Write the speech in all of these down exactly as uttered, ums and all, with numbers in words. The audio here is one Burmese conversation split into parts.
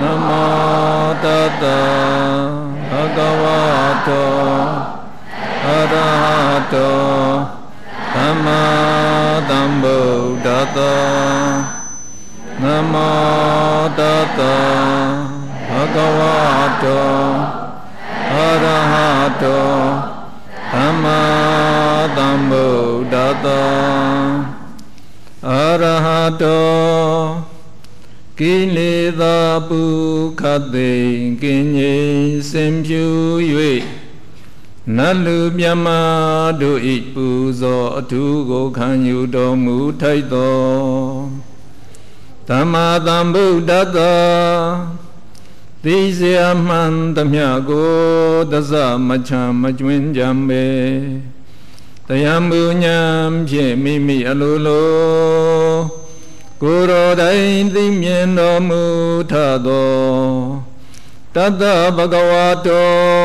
Namo Tassa Bhagavato Arahato Samma Sambuddhassa Namo Tassa Bhagavato Arahato Samma Sambuddhassa Arahato Kilesa Pukhate Kinye Sempyu Yue Nalu Byama Do Ipuzo Atugo Kanyu Domu Taito Tamma Sambuddhassa Tisya Mantamyago Dasa Macham Majwin Jambe Tayambu Nyam Pye Mimi Alolo Guru Dai Dimyen Domu Tado Tata Bhagavato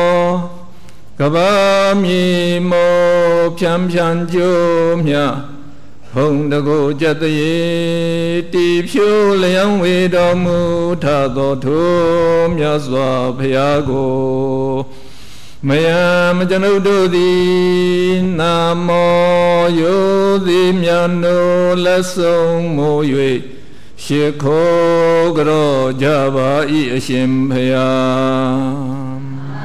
Kabami Mo Pyam Pyam Jomya Hong Dago Jataye Tipshu Liang We Domu Tado Tum Yaswa Pyago Mayam Janudodi Namo Yodi Myano Lasong Moyue Shiko Gro Java I Shimpayam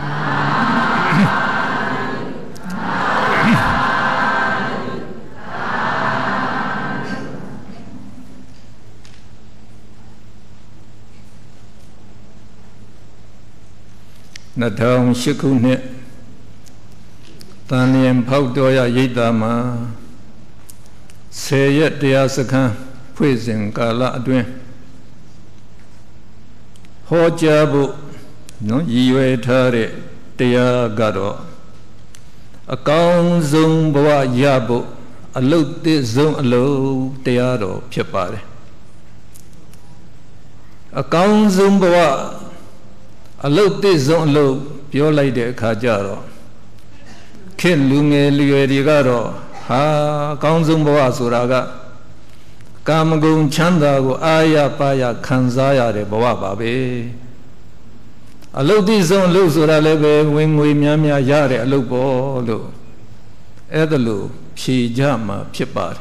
Natang Shikune Tanian Paudoya Yidama Sayat Diasakan Prison Kala Adwin Hojabu No Yue Tare Dia Gado Akang Zung Bawa Yabu A look this zung a low Diado Piapare Akang Zung Bawa A look this zone low, pure like the Kajaro. Ken Lunge Ligarigaro, Ha, Kanzumboa Suraga, Kamagun Chandago, Aya Paya, Kanzaya, the Boababe. A look this zone low Suralebe, when we Miamia Yare, a look bolo. Edalu, Shi Jama, Pipar.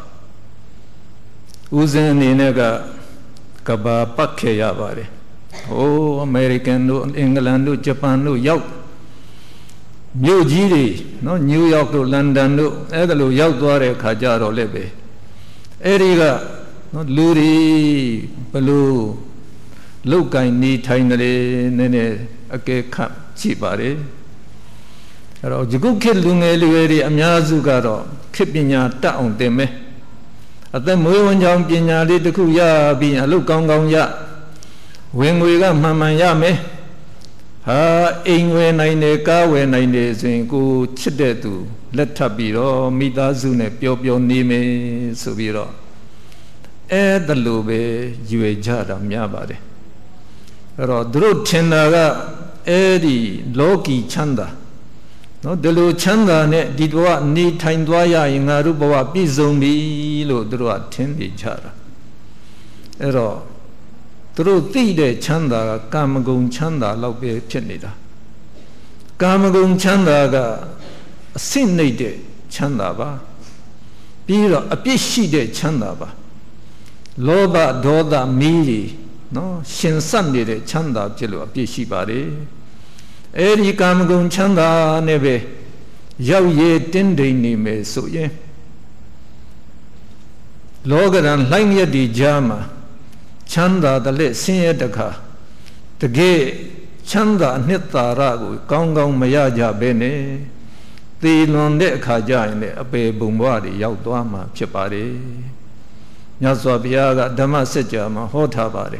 Uzen Inega, Kaba Pake Yabare. Oh, American, England, Japan, York. New Giri, no New York to London, Edalu, Yautware, Kajaro Lebe. Eriga, no Luri, Balu, Lukai ni Tainare, Nene, Ake Kap, Chipare. Juguke Lungeliveri, Amyazugaro, Kipinya, Town, Deme. At the Muan Jam Pina, Lituya, being a look on ya. When we got Mamma Yame, ha, Ingwe Nine, Kawe Nine, Zingu, Chidetu, let Tabiro, Midazune, Piopio Nime, Subiro. Ed the Lube, Yue Jada, Miabare. Rodru Chendaga, Edi, Loki Chanda. No, the Lu Chanda, Didwa, Ni Taindwaya, in Aruba, Bizumi, Ludra, Tendi Jara. Ero. Through the Chanda, Kamagun Chanda, Lobe Chenida. Kamagun Chandaga, Sinade Chandaba, Bira, a Pishi de Chandaba, Loba Doda Mili, no, Shin Sunday de Chanda, Jello, Pishi Bari, Eri Kamagun Chanda, Neve, Yao Ye Dende Nime, so ye. Logan Lanya di Jama. Chanda the late senior daka, the gay Chanda Nita Ragu, Gong Gong Mayaja Bene, the Londe Kaja in the Abe Bumbari, Yaudama, Chipari, Yaswa Biaga, Damasejama, Hotabari.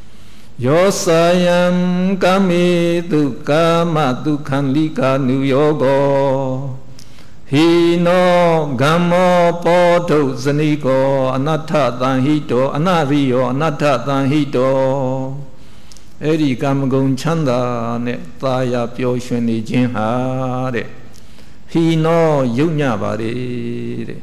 Yosayam Kami Dukama Dukanlika New Yogo. He no Gamo Poto Zaniko, Anata than Hito, Anario, Anata than Hito. Eri Gamagun Chanda, Netaya Pioshani Jinhare. He no Yunya Bari.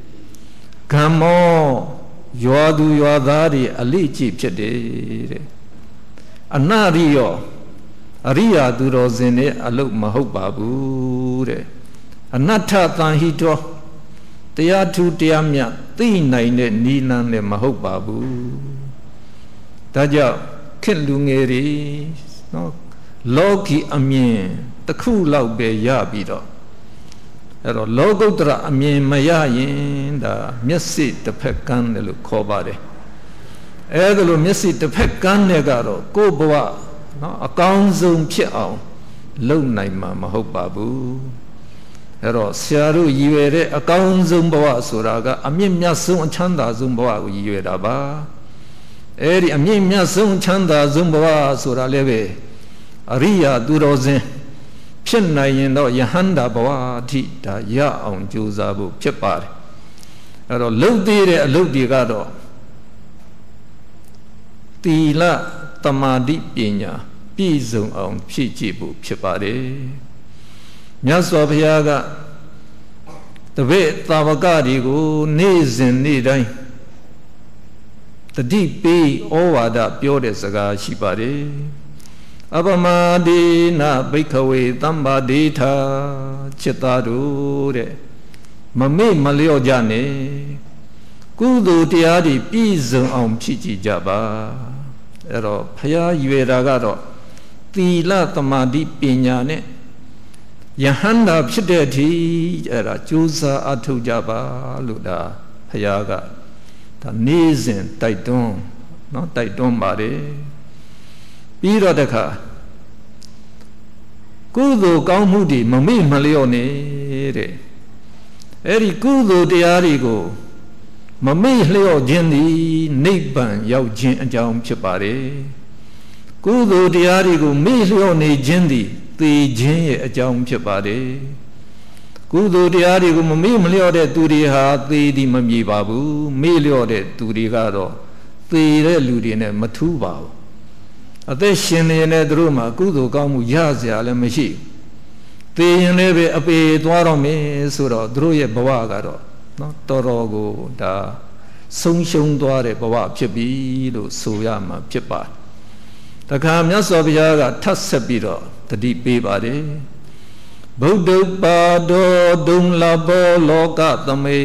Gamo Yoadu Yoadari, Ali Chip Chede. အနာရိယောအရိယာသူတော်စင်နဲ့အလုတ်မဟုတ်ပါဘူးတဲ့အနတ္ထသံဟိတောတရားထူးတရားမြတ်သိနိုင်တဲ့နိလန်းလည်းမဟုတ်ပါဘူးဒါကြောင့်ခေတ်လူငယ်တွေနော်လောကီအမြင်တစ်ခုလောက်ပဲရပြီးတော့အဲ့တော့လောကုတ္တရအမြင်မရရင်ဒါမျက်စိတစ်ဖက်ကန်းတယ်လို့ခေါ်ပါတယ်အဲ့ဒါလိုမျက်စိတစ်ဖက်ကန်းနဲ့ကတော့ကိုယ့်ဘဝနော်အကောင်းဆုံးဖြစ်အောင်လုပ်နိုင်မှာမဟုတ်ပါဘူးအဲ့တော့ဆရာတို့ရည်ရွယ်တဲ့အကောင်းဆုံးဘဝဆိုတာကအမြင့်မြတ်ဆုံးအချမ်းသာဆုံးဘဝကိုရည်ရွယ်တာပါအဲ့ဒီအမြင့်မြတ်ဆုံးချမ်းသာဆုံးဘဝဆိုတာလည်းပဲအရိယာသူတော်စင်ဖြစ်နိုင်ရင်တော့ယဟန္တာဘဝအထိဒါရအောင်ကြိုးစားဖို့ဖြစ်ပါတယ်အဲ့တော့လှုပ်သေးတဲ့အလုပ်တွေကတော့သီလသမာဓိပညာပြည့်စုံအောင်ဖြည့်ကြည့်ဖို့ဖြစ်ပါတယ်မြတ်စွာဘုရားကတပည့်သာဝကတွေကိုနေ့စဉ်နေ့တိုင်းတတိပိဩဝါဒပြောတဲ့စကားရှိပါတယ်အပမဒေနဘိခဝေသမ္ပါဒေထာจิตသားတို့တဲ့မမေ့မလျော့ကြနဲ့ကုသိုလ်တရားတွေပြည့်စုံအောင်ဖြည့်ကြည့်ကြပါအဲ့တော့ဘုရားရွယ်တာကတော့သီလသမာဓိပညာနဲ့ယဟန္တာဖြစ်တဲ့အထိအဲ့ဒါကြိုးစားအထောက်ကြပါလို့ဒါဘုရားကဒါနေ့စဉ်တိုက်တွန်းเนาะတိုက်တွန်းပါတယ်ပြီးတော့တခါကုသိုလ်ကောင်းမှုတွေမမေ့မလျော့နေတဲ့အဲ့ဒီကုသိုလ်တရားတွေကိုမမေ့လျော့ခြင်းသည်နိဗ္ဗာန်ရောက်ခြင်းအကြောင်းဖြစ်ပါတယ်ကုသိုလ်တရားတွေကိုမေ့လျော့နေခြင်းသည်သေခြင်းရဲ့အကြောင်းဖြစ်ပါတယ်ကုသိုလ်တရားတွေကိုမမေ့မလျော့တဲ့သူတွေဟာသေသည်မမြည်ပါဘူးမေ့လျော့တဲ့သူတွေကတော့သေတဲ့လူတွေနဲ့မထူးပါဘူးအသက်ရှင်နေနေသူတို့မှာကုသိုလ်ကောင်းမှုရစရာလည်းမရှိသေရင်လည်းပဲအပေသွားတော့မယ်ဆိုတော့သူတို့ရဲ့ဘဝကတော့နော်တော်တော်ကိုဒါဆုံးရှုံးသွားတဲ့ဘဝဖြစ်ပြီလို့ဆိုရမှာဖြစ်ပါတယ်တခါမြတ်စွာဘုရားကထပ်ဆက်ပြီးတော့တတိပေးပါတယ်ဗုဒ္ဓပါဒောဒုံလဘောလောကသမေ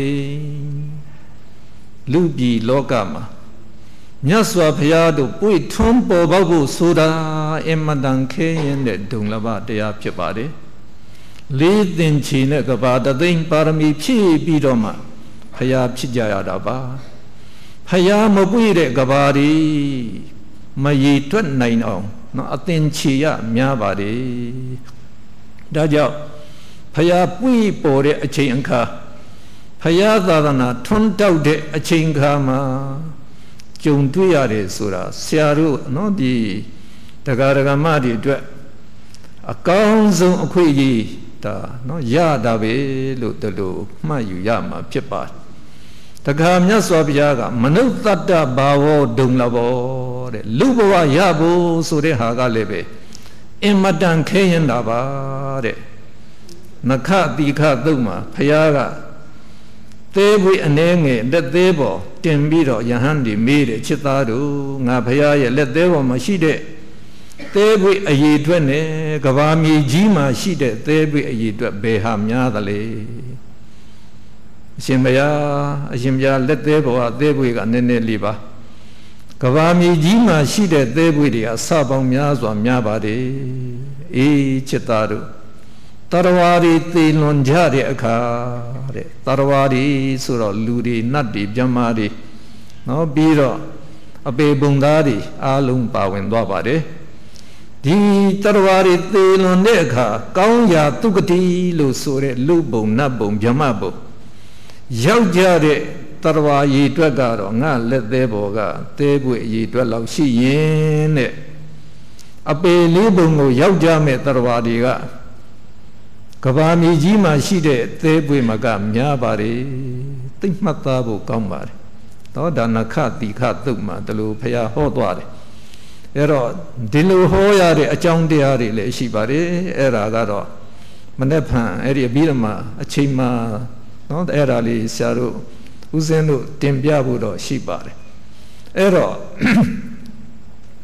လူပြည်လောကမှာမြတ်စွာဘုရားတို့ပွေထွန်းပေါ်ပေါက်ဖို့ဆိုတာအမတန်ခဲရင်တဲ့ဒုံလဘတရားဖြစ်ပါတယ်လေးသင်္ချီနဲ့ကဘာတသိန်းပါရမီဖြည့်ပြီးတော့မှဘုရားဖြစ်ကြရတာပါဘုရားမပွေတဲ့ကဘာဒီမရေတွက်နိုင်အောင်နော်အသင်္ချီရများပါတယ်ဒါကြောင့်ဘုရားပွေပေါ်တဲ့အချိန်အခါဘုရားသာသနာထွန်းတောက်တဲ့အချိန်အခါမှာကြုံတွေ့ရတယ်ဆိုတာဆရာတို့နော်ဒီတရားဓမ္မတွေအတွက်အကောင်းဆုံးအခွင့်အရေးဒါနော်ရတာပဲလို့တလို့မှတ်ယူရမှာဖြစ်ပါတယ်တခါမြတ်စွာဘုရားကမနုဿတ္တဘာဝဒုံလဘောတဲ့လူဘဝရဖို့ဆိုတဲ့ဟာကလည်းပဲအင်မတန်ခဲရင်တာပါတဲ့နခတိခသုတ်မှာဘုရားကသေးပွေအနေငယ်လက်သေးပေါ်တင်ပြီးတော့ယဟန်ဒီမေးတယ်ချစ်သားတို့ငါဘုရားရဲ့လက်သေးပေါ်မှာရှိတဲ့သေးပွေအည်အတွက်နဲ့ကဘာမြေကြီးမှာရှိတဲ့သေးပွေအည်အတွက်ဘယ်ဟာများသလဲအရှင်ဘုရားအရှင်ဘုရားလက်သေးပေါ်ကသေးပွေကနည်းနည်းလေးပါကဘာမြေကြီးမှာရှိတဲ့သေးပွေတွေကအစပေါင်းများစွာများပါတယ်အေးချစ်သားတို့တရဝါတွေသေလွန်ကြတဲ့အခါတဲ့တရဝါတွေဆိုတော့လူတွေနတ်တွေမြမာတွေနော်ပြီးတော့အပေပုံသားတွေအားလုံးပါဝင်သွားပါတယ်ဒီတရဝါတွေသေလွန်တဲ့အခါကောင်းရာသုကတိလို့ဆိုတဲ့လူပုံနတ်ပုံမြမပုံရောက်ကြတဲ့တရဝါရေတွက်ကတော့ငါလက်သေးပေါ်ကသေးပွေရေတွက်လောက်ရှိရင်တဲ့အပေလေးပုံကိုရောက်ကြမဲ့တရဝါတွေကကဘာမြေကြီးမှာရှိတဲ့သေးပွေမကများပါတယ်သိမှတ်သားဖို့ကောင်းပါတယ်သောဒါနခတိခသုတ်မှာဒီလိုဖရာဟောသွားတယ်အဲ့တော့ဒီလိုဟောရတဲ့အကြောင်းတရားတွေလည်းရှိပါတယ်အဲ့ဒါကတော့မနေ့ဖန်အဲ့ဒီအပြီးတော့မှအချိန်မှနော်အဲ့ဒါလေးဆရာတို့ဦးဇင်းတို့တင်ပြဖို့တော့ရှိပါတယ်အဲ့တော့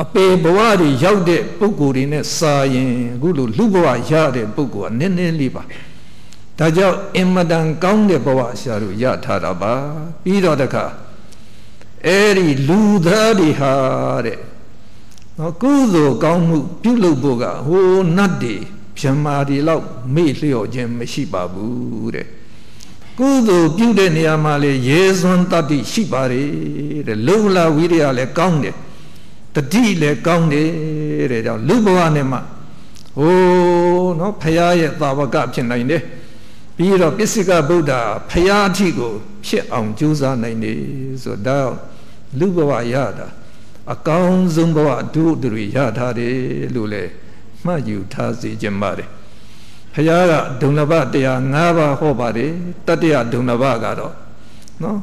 အပေဘဝတွေရောက်တဲ့ပုဂ္ဂိုလ်တွေနဲ့စာရင်အခုလိုလူဘဝရတဲ့ပုဂ္ဂိုလ်ကနည်းနည်းလေးပါဒါကြောင့်အင်မတန်ကောင်းတဲ့ဘဝဆရာတို့ရထားတာပါပြီးတော့တခါအဲ့ဒီလူသားတွေဟာတဲ့နော်ကုသိုလ်ကောင်းမှုပြုလုပ်ဖို့ကဟိုနတ်တွေဗြဟ္မာတွေလောက်မေ့လျော့ခြင်းမရှိပါဘူးတဲ့ကုသိုလ်ပြုတဲ့နေရာမှာလေရေစွမ်းတတ္တိရှိပါတယ်တဲ့လုံလဝိရိယလည်းကောင်းတယ်တတိလည်းကောင်းတယ်တဲ့ကြောင့်လူဘဝနဲ့မှဟိုနော်ဖရာရဲ့သာဝကဖြစ်နိုင်တယ်ပြီးတော့ပစ္စည်းကဗုဒ္ဓဖရာအထိကိုဖြစ်အောင်ကြိုးစားနိုင်တယ်ဆိုတော့လူဘဝရတာအကောင်းဆုံးဘဝတို့တွေရထားတယ်လို့လေမှတ်ယူထားစေခြင်းပါတယ်ဖရာကဒုံလဘတရား၅ပါးဟောပါတယ်တတ္တယဒုံလဘကတော့နော်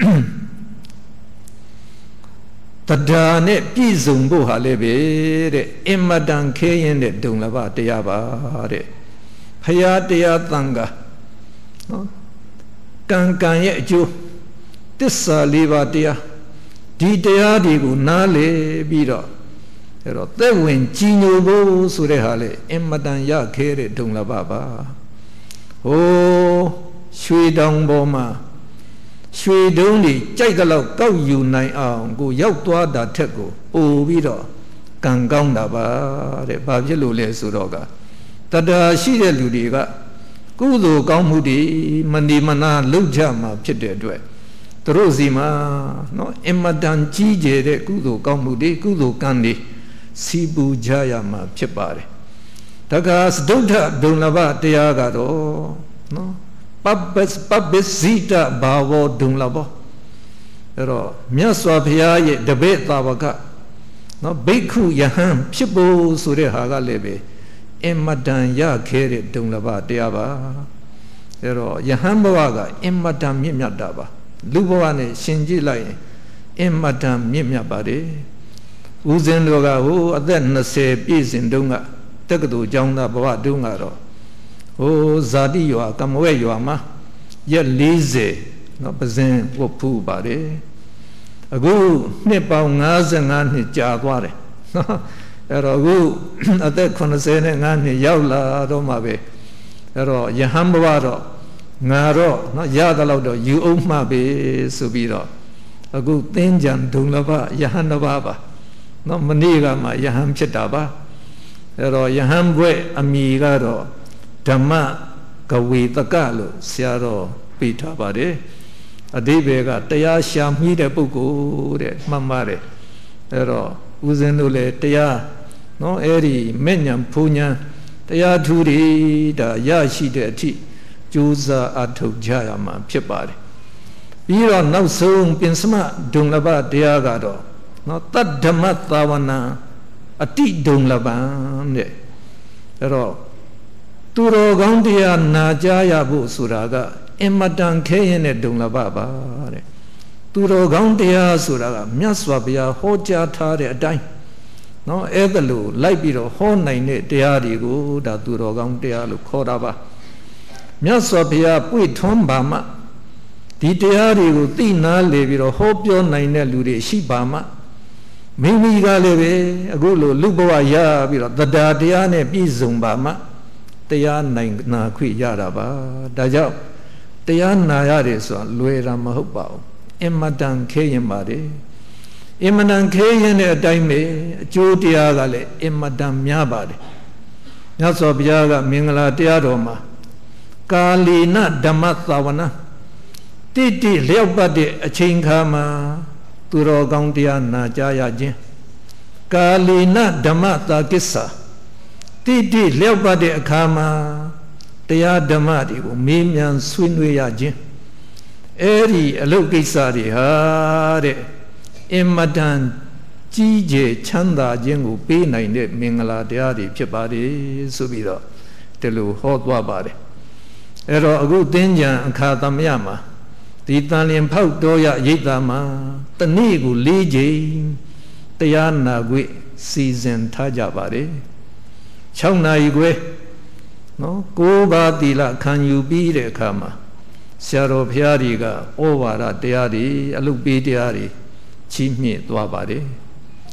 တရားနဲ့ပြည့်စုံဖို့ဟာလည်းပဲတဲ့အင်မတန်ခဲရင်တဲ့ဒုံလဘတရားပါတဲ့ဖရာတရားသံဃာနော်ကံကံရဲ့အကျိုးတစ္ဆာလေးပါးတရားဒီတရားတွေကိုနားလေပြီးတော့အဲ့တော့သက်ဝင်ကြီးညိုဖို့ဆိုတဲ့ဟာလေအင်မတန်ရခဲတဲ့ဒုံလဘပါဟိုရွှေတောင်ပေါ်မှာရွှေတုံးတွေကြိုက်တော့ကောက်ယူနိုင်အောင်ကိုရောက်သွားတာထက်ကိုပို့ပြီးတော့ကံကောင်းတာပါတဲ့ဘာဖြစ်လို့လဲဆိုတော့ကတတ္တာရှိတဲ့လူတွေကကုသိုလ်ကောင်းမှုတွေမဏိမနာလုပ်ကြမှာဖြစ်တဲ့အတွက်သူတို့စီမှာနော်အင်မတန်ကြီးကျယ်တဲ့ကုသိုလ်ကောင်းမှုတွေကုသိုလ်ကံတွေစီပူကြရမှာဖြစ်ပါတယ်တခါစတုထဒုံလဘတရားကတော့နော်ပပ္ပပပ္ပစိတဘာဝဒုံလဘအဲ့တော့မြတ်စွာဘုရားရဲ့တပည့်သာဝကနော်ဘိက္ခုယဟန်ဖြစ်ဖို့ဆိုတဲ့ဟာကလည်းပဲအင်မတန်ရခဲတဲ့ဒုံလဘတရားပါအဲ့တော့ယဟန်ဘဝကအင်မတန်မြင့်မြတ်တာပါလူဘဝနဲ့ရှင်ကြည့်လိုက်ရင်အင်မတန်မြင့်မြတ်ပါတယ်ဦးဇင်းတို့ကဟိုအသက်၂၀ပြည့်စဉ်တုန်းကတက္ကသိုလ်ကျောင်းသားဘဝတုန်းကတော့ဟိုဇာတိရွာကမဝဲရွာမှာရက်၄၀နော်ပဇင်ဝတ်ဖူးပါတယ်အခုနှစ်ပေါင်း၅၅နှစ်ကြာသွားတယ်နော်အဲ့တော့အခုအသက်၈၅နှစ်ရောက်လာတော့မှပဲအဲ့တော့ယဟန်ဘဝတော့ငါတော့နော်ရသလောက်တော့ယူအောင်မှပဲဆိုပြီးတော့အခုသင်္ကြန်ဒုံလဘယဟန်တစ်ပါးပါနော်မနေ့ကမှယဟန်ဖြစ်တာပါအဲ့တော့ယဟန်ဘွဲ့အမိကတော့ဓမ္မကဝေတကလို့ဆရာတော်ပေးထားပါတယ်အဓိပ္ပာယ်ကတရားရှာမိတဲ့ပုဂ္ဂိုလ်တဲ့မှတ်ပါတယ်အဲ့တော့ဦးဇင်းတို့လည်းတရားနော်အဲ့ဒီမဲ့ညာဖူညာတရားထူးတွေဒါရရှိတဲ့အထိကြိုးစားအထောက်ကြရမှာဖြစ်ပါတယ်ပြီးတော့နောက်ဆုံးပင်စမဒုံလဘတရားကတော့နော်တတ္ဓမ္မသာဝနာအတိဒုံလဘံတဲ့အဲ့တော့သူတော်ကောင်းတရားနာကြားရဖို့ဆိုတာကအင်မတန်ခဲရင်တဲ့ဒုံလဘပါတဲ့သူတော်ကောင်းတရားဆိုတာကမြတ်စွာဘုရားဟောကြားထားတဲ့အတိုင်းနော်အဲ့ဒါလို့လိုက်ပြီးတော့ဟောနိုင်တဲ့တရားတွေကိုဒါသူတော်ကောင်းတရားလို့ခေါ်တာပါမြတ်စွာဘုရားပွေထွန်းပါမှဒီတရားတွေကိုသိနာလေပြီးတော့ဟောပြောနိုင်တဲ့လူတွေရှိပါမှမိမိကလည်းပဲအခုလိုလူဘဝရပြီးတော့တရားတရားနဲ့ပြည့်စုံပါမှတရားနိုင်နာခွင့်ရတာပါဒါကြောင့်တရားနာရတယ်ဆိုတာလွယ်တာမဟုတ်ပါဘူးအင်မတန်ခဲရင်ပါတယ်အင်မတန်ခဲရင်တဲ့အတိုင်းပဲအကျိုးတရားကလည်းအင်မတန်များပါတယ်မြတ်စွာဘုရားကမင်္ဂလာတရားတော်မှာကာလီနဓမ္မသာဝနာတိတိလျောက်ပတ်တဲ့အချိန်ခါမှာသူတော်ကောင်းတရားနာကြားရခြင်းကာလီနဓမ္မသာကိစ္စတိတိလျောက်ပတ်တဲ့အခါမှာတရားဓမ္မတွေကိုမေးမြန်းဆွေးနွေးရခြင်းအဲ့ဒီအလုပ်ကိစ္စတွေဟာတဲ့အင်မတန်ကြီးကျယ်ချမ်းသာခြင်းကိုပေးနိုင်တဲ့မင်္ဂလာတရားတွေဖြစ်ပါတယ်ဆိုပြီးတော့ဒီလိုဟောသွားပါတယ်အဲ့တော့အခုသင်္ကြန်အခါသမယမှာဒီတန်လျင်ဖောက်တော်ရရိတ်တာမှာတနေ့ကို၄ကြိမ်တရားနာခွင့်စီစဉ်ထားကြပါတယ်၆နာရီခွဲနော်၉ပါးသီလခံယူပြီးတဲ့အခါမှာဆရာတော်ဘုရားတွေကဩဝါဒတရားတွေအလုပ်ပေးတရားတွေချီးမြှင့်သွားပါတယ်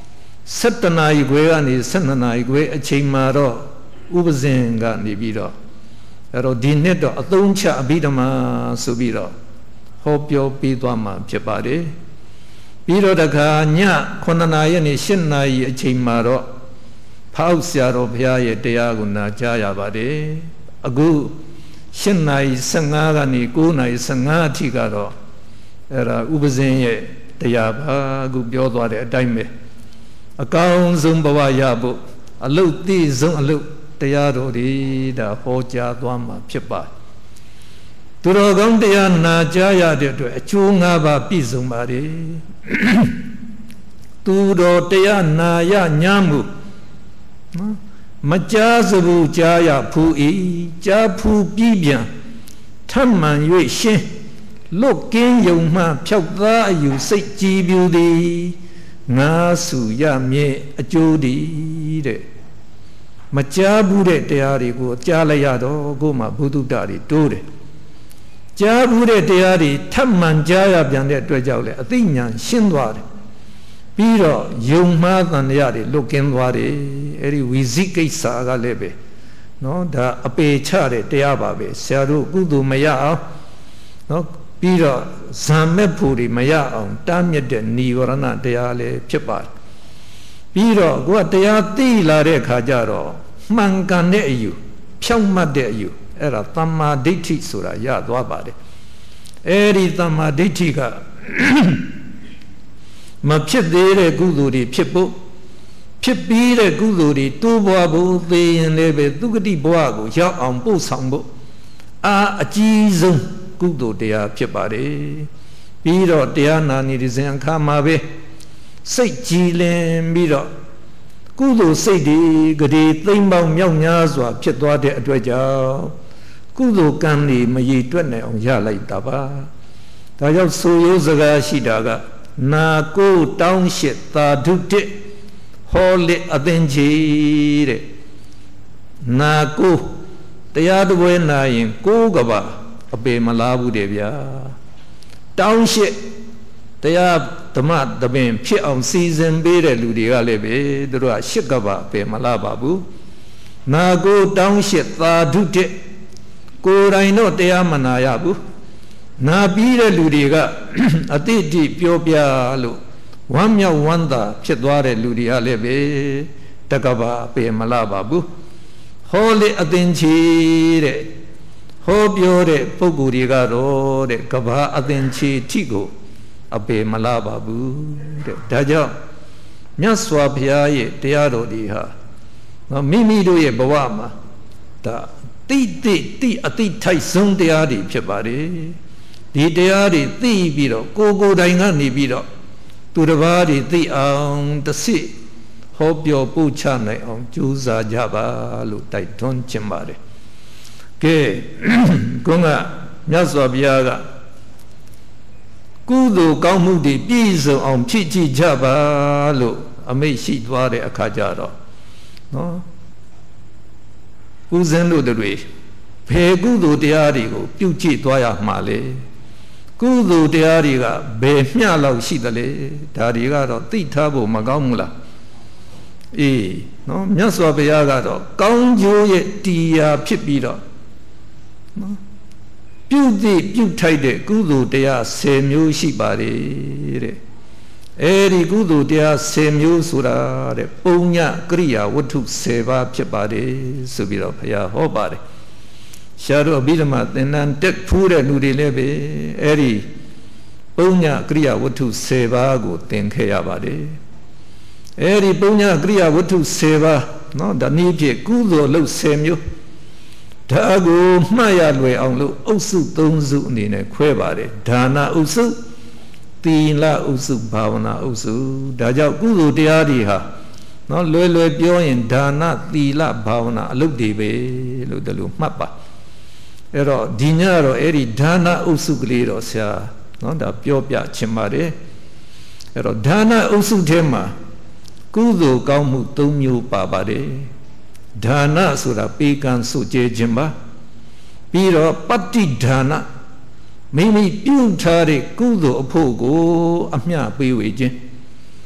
Satana Iguani, Sanana Igue, a Chimaro, Ubazinga Nibido. Ero Dinedo, a Doncha Abidama Subido. Hope your Pidwama, Chapade. Bido Daka, Nya, Konanayani, Shinai, a Chimaro, Pausiaro, Piaye, Diaguna, Jaya Bade, Agu, Shinai, Sangagani, Gunai, Sangatigaro, Era Ubazin, Diaba, Gubiodo, Daime. A gown Zumbawa Yabu, a look these Zum a look, Diado, the Hoja Dwama, Pipa. Turogondiana Jaya de Chungaba Pizumari Turo Teana Ya Nyamu Majazabu Jaya Pui, Japu Bibian, Taman Yui Shin, look in Yuma, Pyaga, you say G beauty. Nasu ya me a jodi de Majabu de Deari go Jalayado Goma Budu Dari Dore Jabu de Deari Taman Jaya Biande Dwajale Athenian Shindwari Piro Yuma than Yari looking wari Eri Wiziki Saga Lebe no da Ape Chare Deababe Saru Gudu Maya no Piro Zamepuri Maya on Damyade Nivorana Deale Pipa Piro Guatea Ti Lare Kajaro Mangane you Pyama de you Era Tama Diti Sura Yadwabade Eri Tama Ditika Mapchip de Guduri Pipu Pipi de Guduri Tubabu the Lebe Dugadi Boago Ya on Busambo Ah a Jesus Gudo dea Pipare, Biro deana Nidizan Kamabe, say Jilin Biro, Gudo say the Gadi, Thimba Myazwa, Pitwa de Adwaja, Gudo Gandhi, Mayi Twene on Yala Daba, Tayo Suyozaga Shidaga, Na go down shit, ta do it, Holy Adenji, Na go, the other way lying, go gaba. Abe Malabu Devia Township they are the mat the beam pit on season bede Ludia Lebe, the Rua Shikaba, Pe Malababu. Na go township, ta do it. Go I know they are Manayabu. Na bede Ludiga, a titi Piopia Lu. Wamya Wanda, Chedware Ludia Lebe, Takaba, Pe Malababu. Holy Adenchi. Hope you're Poguriga, the Kaba Adenchi Tigo, Abe Malababu, Daja, Nyaswa Piaye, Teado diha. Mimi do ye Bawama, the Ti Ti a Ti Tyson deadi, Pebari, the deadi, the Bido, go go Dangani Bido, to the body, the on the sea. Hope your Puchane on Juza Java, look like Don Chimbari. Ke Gunga Nyaswabiaga Kudu Gaumudi Bizo on Chichi Java Lu Ameshi Dware Akajaro no Uzenlu the way Pe Gudu Diarigo Puchi Dwaya Male Gudu Diariga Be Miala Shidale Darigaro Titabo Magamula E no Nyaswabiaga Gaunjo ye Tia Pipiro Beauty, beauty, Gudu dea semu shibari. Eri Gudu dea semu sura, Punya, Gria, Wutu seva pibari, Subiro Paya Hobari. Shadow Bidama, then and deck pure nudi lebe, Eri Punya, Gria, Wutu seva, good think Hayabari. Eri Punya, Gria, Wutu seva, no, the Nibje, Gudu, low semu. Tago Maya Lue on Lu Usu Donzu Nine Quebare, Dana Usu, Tila Usu Bavana Usu, Daja Guru Diadiha, no Lue Bioin, Dana, Tila Bavana, Look Dibe, Ludalu Mappa. Ero Dinaro Eri Dana Usu Glido Sia, no da Piopia Chimare, Ero Dana Usu Tema, Guru Gaumu Tumyu Babare. Dana Sura Pekan Suje Jimba Piro Patti Dana Mimi Putari Kudo Pogo Amya Piwiji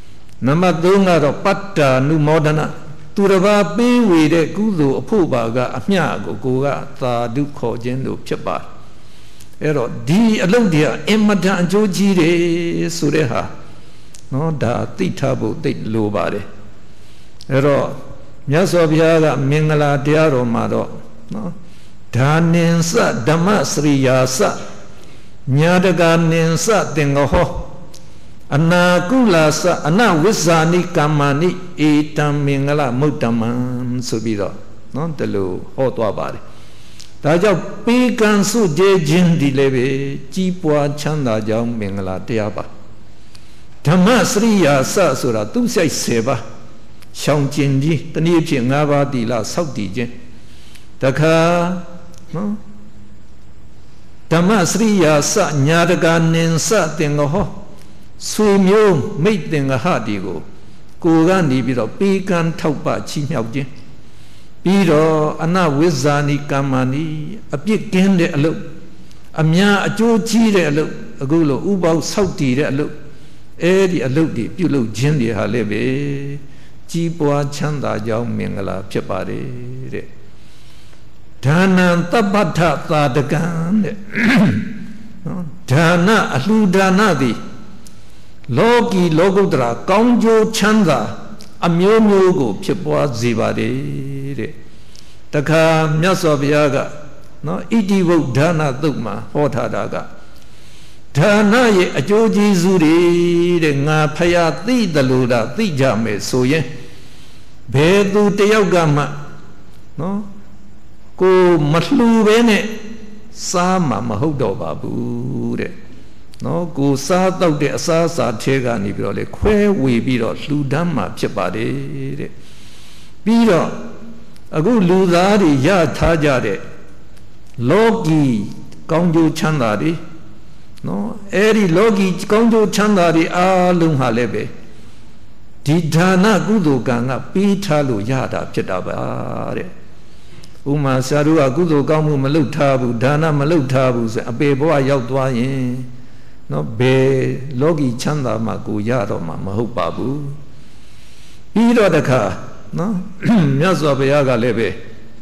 နံပါတ်သုံးကတော့ပတ္တာနုမောဒနာသူတစ်ပါးပေးဝေတဲ့ကုသိုလ်အဖို့ပါကအမျှကိုကိုကသာဓုခေါ်ခြင်းတို့ဖြစ်ပါတယ်အဲ့တော့ဒီအလုပ်တွေကအင်မတန်အကျိုးကြီးတယ်ဆိုတဲ့ဟာနော်ဒါသိထားဖို့သိလိုပါတယ်အဲ့တော့မြတ်စွာဘုရားကမင်္ဂလာတရားတော်မှာတော့နော်ဒါနင်္စဓမ္မစရိယာစညာတကာနင်္စသင်္ဃဟောအနာကုလာစအနဝိဇ္ဇာနိကမ္မာနိဧတံမင်္ဂလမုတ္တမံဆိုပြီးတော့နော်ဒီလိုဟောသွားပါတယ်ဒါကြောင့်ပေးကံစုကြခြင်းဒီလည်းပဲကြီးပွားချမ်းသာကြောင်းမင်္ဂလာတရားပါဓမ္မစရိယာစဆိုတာသူစိုက်ဆယ်ပါရှောင်ကျင်ကြီးတနည်းဖြင့်၅ပါးသီလစောင့်တည်ခြင်းတခါနော်ဓမ္မစရိယာစညာတကာနင်္စသင်္ဃဟောဆွေမျိုးမိတ်သင်္ဃဟတီကိုကိုကနေပြီးတော့ပေးကမ်းထောက်ပချီးမြှောက်ခြင်းပြီးတော့အနဝိဇ္ဇာနိကမ္မာနိအပြစ်ကင်းတဲ့အလုပ်အများအကျိုးကြီးတဲ့အလုပ်အခုလိုဥပေါက်ဆောက်တည်တဲ့အလုပ်အဲ့ဒီအလုပ်တွေပြုလုပ်ခြင်းတွေဟာလည်းပဲကြီးပွားချမ်းသာကြောင်းမင်္ဂလာဖြစ်ပါတယ်တဲ့ဒါနံတပ္ပထသာတကံတဲ့နော်ဒါနအလှူဒါနသည်လောကီလောကုတ္တရာကောင်းကျိုးချမ်းသာအမျိုးမျိုးကိုဖြစ်ပွားစေပါတယ်တဲ့တခါမြတ်စွာဘုရားကနော်ဣတိဝုဒ္ဓနာသုတ်မှာဟောထားတာကဒါနရဲ့အကျိုးကျေးဇူးတွေတဲ့ငါဖယားသိတယ်လို့ဒါသိကြမယ်ဆိုရင်ဘယ်သူတယောက်ကမှနော်ကိုမလှူပဲနဲ့စားမှာမဟုတ်တော့ပါဘူးတဲ့နော်ကိုစားတော့တဲ့အစားအစာထဲကနေပြီးတော့လေခွဲဝေပြီးတော့လှူဒန်းမှာဖြစ်ပါတယ်တဲ့ပြီးတော့အခုလူသားတွေရထားကြတဲ့လောကီကောင်းကျိုးချမ်းသာတွေနော်အဲ့ဒီလောကီကောင်းကျိုးချမ်းသာတွေအားလုံးဟာလည်းပဲဒီဒါနကုသိုလ်ကံကပေးထားလို့ရတာဖြစ်တာပါတဲ့ဥမာဆရာတို့ကကုသိုလ်ကောင်းမှုမလုပ်ထားဘူးဒါနမလုပ်ထားဘူးဆိုအပေဘဝရောက်သွားရင်နော်ဘယ်လောကီချမ်းသာမှကိုရတော့မှမဟုတ်ပါဘူးပြီးတော့တခါနော်မြတ်စွာဘုရားကလည်းပဲ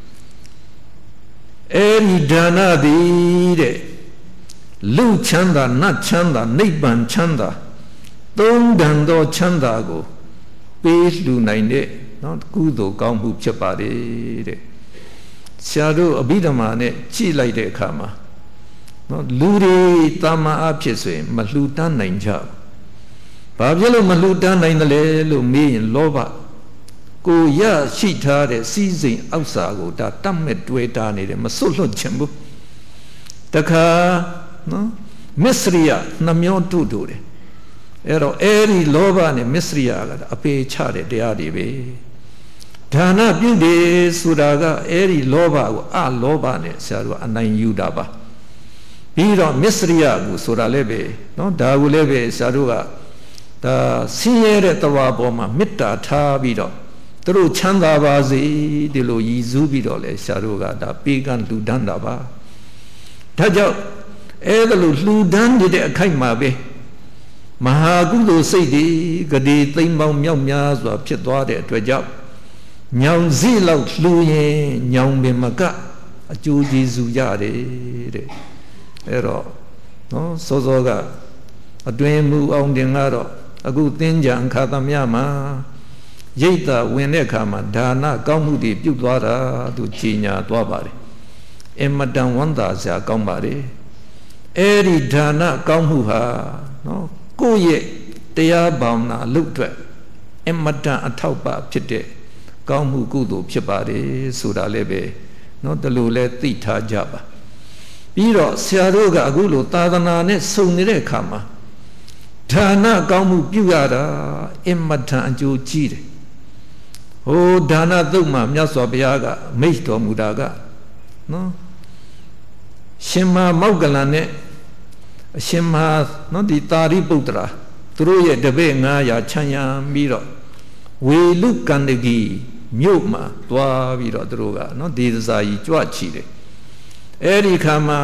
အဲ့ဒီဒါနသည်တဲ့လူချမ်းသာနတ်ချမ်းသာနိဗ္ဗာန်ချမ်းသာသုံးတန်သောချမ်းသာကိုပေးလှူနိုင်တဲ့နော်ကုသိုလ်ကောင်းမှုဖြစ်ပါတယ်တဲ့ဆရာတို့အဘိဓမ္မာနဲ့ကြည့်လိုက်တဲ့အခါမှာနော်လူတွေတာမန်အဖြစ်ဆိုရင်မလှူတန်းနိုင်ကြဘူးဘာဖြစ်လို့မလှူတန်းနိုင်တယ်လဲလို့မေးရင်လောဘကိုရရှိထားတဲ့စီးစိမ်အောက်စာကိုဒါတတ်မဲ့တွေ့တာနေတယ်မစွတ်လွတ်ချင်ဘူးတခါနော်မစ္စရိယနှမျောတို့တို့တယ်အဲ့တော့အဲ့ဒီလောဘနဲ့မစ္စရိယကအပေချတဲ့တရားတွေပဲဒါနပြုတယ်ဆိုတာကအဲ့ဒီလောဘကိုအလောဘနဲ့ဆရာတို့ကအနိုင်ယူတာပါပြီးတော့မစ္စရိယကိုဆိုတာလည်းပဲနော်ဒါကိုလည်းပဲဆရာတို့ကဒါဆင်းရဲတဲ့တဝါပေါ်မှာမေတ္တာထားပြီးတော့သူတို့ချမ်းသာပါစေဒီလိုရည်စူးပြီးတော့လဲဆရာတို့ကဒါပေးကမ်းလှူဒန်းတာပါဒါကြောင့်အဲ့ဒါလိုလှူဒန်းနေတဲ့အခိုက်မှာပဲမဟာကုသိုလ်စိတ်တွေဂတိသိမ့်ပေါင်းမြောက်များစွာဖြစ်သွားတဲ့အတွက်ကြောင့်ညောင်စီလောက်လှူရင်ညောင်ပင်မကအကျိုးကျေးဇူးရတယ်တဲ့အဲ့တော့နော်စောစောကအတွင်မူအောင်တင်ကတော့အခုသင်္ကြန်ခါသမယမှာရိတ်တာဝင်တဲ့အခါမှာဒါနကောင်းမှုတွေပြုသွားတာသူကြီးညာသွားပါတယ်အမတန်ဝန္တာစရာကောင်းပါတယ်အဲ့ဒီဒါနကောင်းမှုဟာနော်ကိုယ့်ရဲ့တရားဘာဝနာအလုပ်အတွက်အမတန်အထောက်ပံ့ဖြစ်တဲ့ကောင်းမှုကုသိုလ်ဖြစ်ပါတယ်ဆိုတာလည်းပဲနော်ဒီလိုလဲသိထားကြပါပြီးတော့ဆရာတို့ကအခုလိုသာသနာနဲ့စုံနေတဲ့အခါမှာဒါနကောင်းမှုပြုရတာအမတန်အကျိုးကြီးတယ်ဟိုဒါနသုတ်မှာမြတ်စွာဘုရားကမိတ်တော်မူတာကနော်ရှင်မမောက္ကလန်နဲ့အရှင်မနော်ဒီတာရိပုတ္တရာသူတို့ရဲ့တပည့်ငါးရာခြံရံပြီးတော့ဝေလုကန္တဂီမြို့မှာသွားပြီးတော့သူတို့ကနော်ဒေသစာကြီးကြွချီတယ်အဲ့ဒီခါမှာ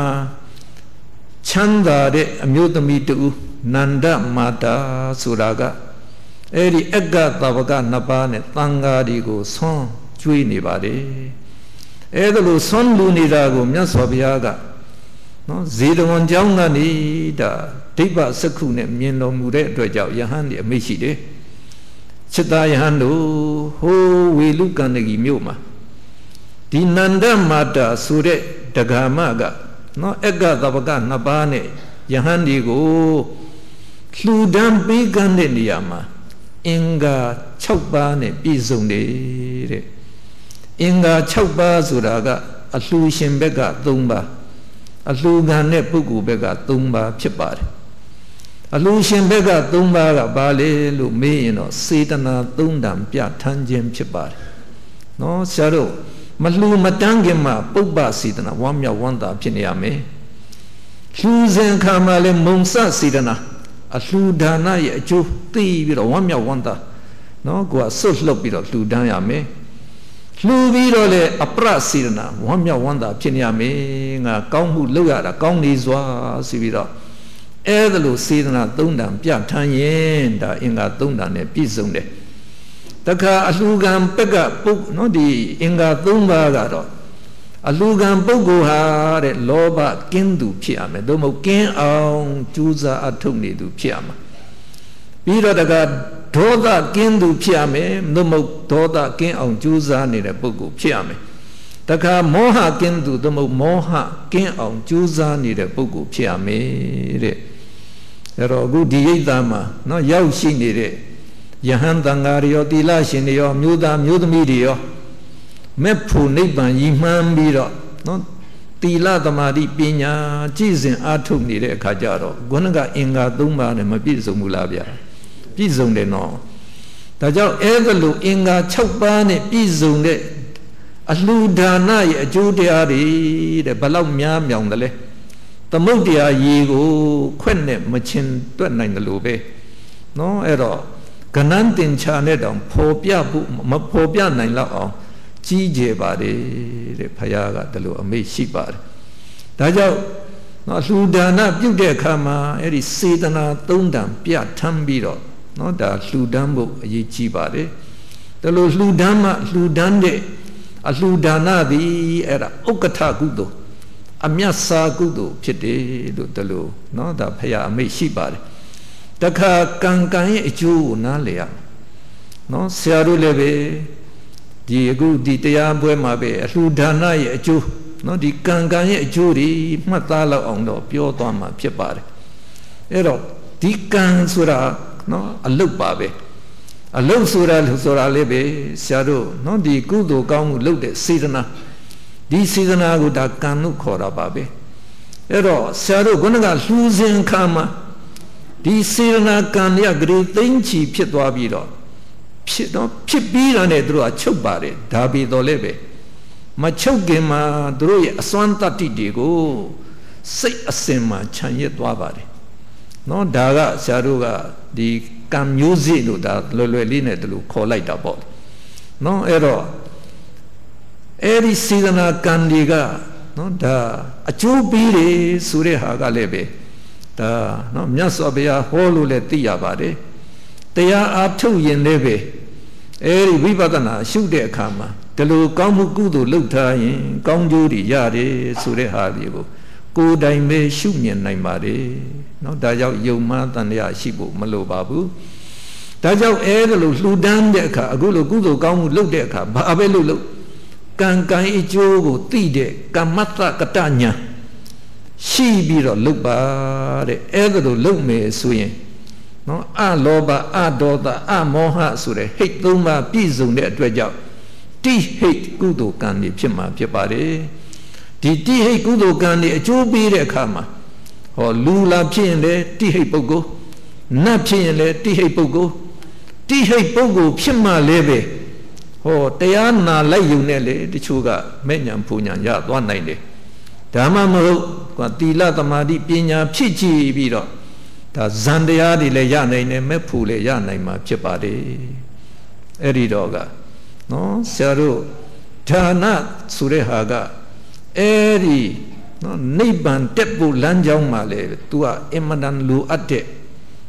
ချမ်းသာတဲ့အမျိုးသမီးတူနန္ဒမာတာဆိုတာက Eri Ega Tavaga Nabane Tangadi go son Jui Nibade Edelu son Lunirago Miasobiaga no Zidon Jangani da Tiba Sakune Mino Mure Dwajao Yahandi Mishide Chita Yahandu Ho we look Ganagi Muma Dinanda Mata Sure Dagamaga no Ega Tavaga Nabane Yahandi go Cludam Bigande Niyama Inga Chokbane Bizunde Inga Chokba Zuraga a Lushin Bega Tumba a Lugane Pugu Bega Tumba Chipar a Lushin Bega Tumba Bale Lumino Sitana Tundam Pia Tanjim Chipar no Shadow Malu Matangima Puba Sitana Wamya Wanda Piniame Susan Kamale Monsa Sitana a Ludana Yachu, Tea, one ya wonder. No, go a so slow bit of Ludana me. Luvirole, a prasirna, one ya wonder, Pinia me, a gong who look at a gong is was Sivira. Edalu Sidana Dundam, Pia Tanyen, da Inga Dundan, a Pizunde. The car a Lugan Pega book, no the Inga Dumba. A Lugan Bogo had a loba kindu piame, domo kin on Juza atuni do piama. Biro the god Toda kindu piame, domo Toda kin on Juza need a bogo piame. The car moha kindu, domo moha kin on Juza need a bogo piame. There are good diadama, no yaushi need it. Yahandangario, Dilashinio, Muda, Mudamedio. Mepu Niban Yiman Biro, no Tila Tamadi Pina, Jizin Atum Nide Kajaro, Gunaga Inga Dumba and Mapizo Mulabia, Pizon de no. Tajao Everlu Inga Chopane Pizon de Aludana, a Judiari, the Balamia Myongale, the Modia Yigo, Quenne, Machin, Twenine the Lube, no error. Ganantin Chanedon, Popia, Mapopia Naila. G. Bari, the Payaga, the Lua, me sheep bar. Dajo, no Ludana, Buddha Kama, Eri Sidana, Tundam, Pia Tambiro, no da Ludambo, ye Chibare. The Lord Ludama, Ludande, a Ludana, the era Okata Gudo, a Miasa Gudo, Pite, the Lu, no da Paya, me sheep bar. The car Kankai, Ju, Nalia, no Searu Leve. The good Ditia Buemabe, Ludana Ju, no the Kangan Juri, Matala on the Pure Toma, Piepare. Ero, Dikan Sura, no, a look babe. A low Sura, Sura Lebe, Shadow, no the good Gong looked at Sidana. This season I would have Kanu Kora Babe. Ero, Shadow Gunaga, losing Kama. This season I can agree, Tinchi Pietwabiro. No, Pipira ne drew a chubare, Dabi dolebe. Machogema drew a swanta tidigo, say a sema, chanye dwabare. No, Daga, Saruga, the Camusi, that Lolueline, the Colita ball. No error. Eri Sidana Candiga, no, da, a chubiri, Surehaga lebe, da, no, Miasobia, Holule Tiabare. They are up to yen lebe. Eri Vivadana, shoot their kama. The Lu Kamukudu Luta in Kongjuri Yari, Surehadibo. Good I may shoot yen Naimari. No, Dajao Yoma than the Ashibu, Malobabu. Dajao Elu, Ludan deka, Gulu Gudu Kamu Ludeka, Babelu, Kankai Ijogo, Tide, Kamata Katanya. She be the Luba, the Elu Lume swing. No, a loba, a daughter, a moha, sure, hate Duma, Pizon, that dredge T hate Gudo Kandi, Pima, Pipare. T hate Gudo Kandi, a Jobi de Kama. Or Lula Pienle, T hate Pogo. Napienle, T hate Pogo. T hate Pogo, Pima leve. Or Teana Layunele, the Chuga, Menyan Punyan, Yat, one ninety. Damamo, Quatila, Tamadi, Pina, Pichi, Viro. Zandia di Leyane, Mepule, Yanema, Chepade, Eridoga, no, Saru, Tana, Surehaga, Eri, no, Niban, Tepu, Lanjang Male, Tua, Emadan Lu Ate,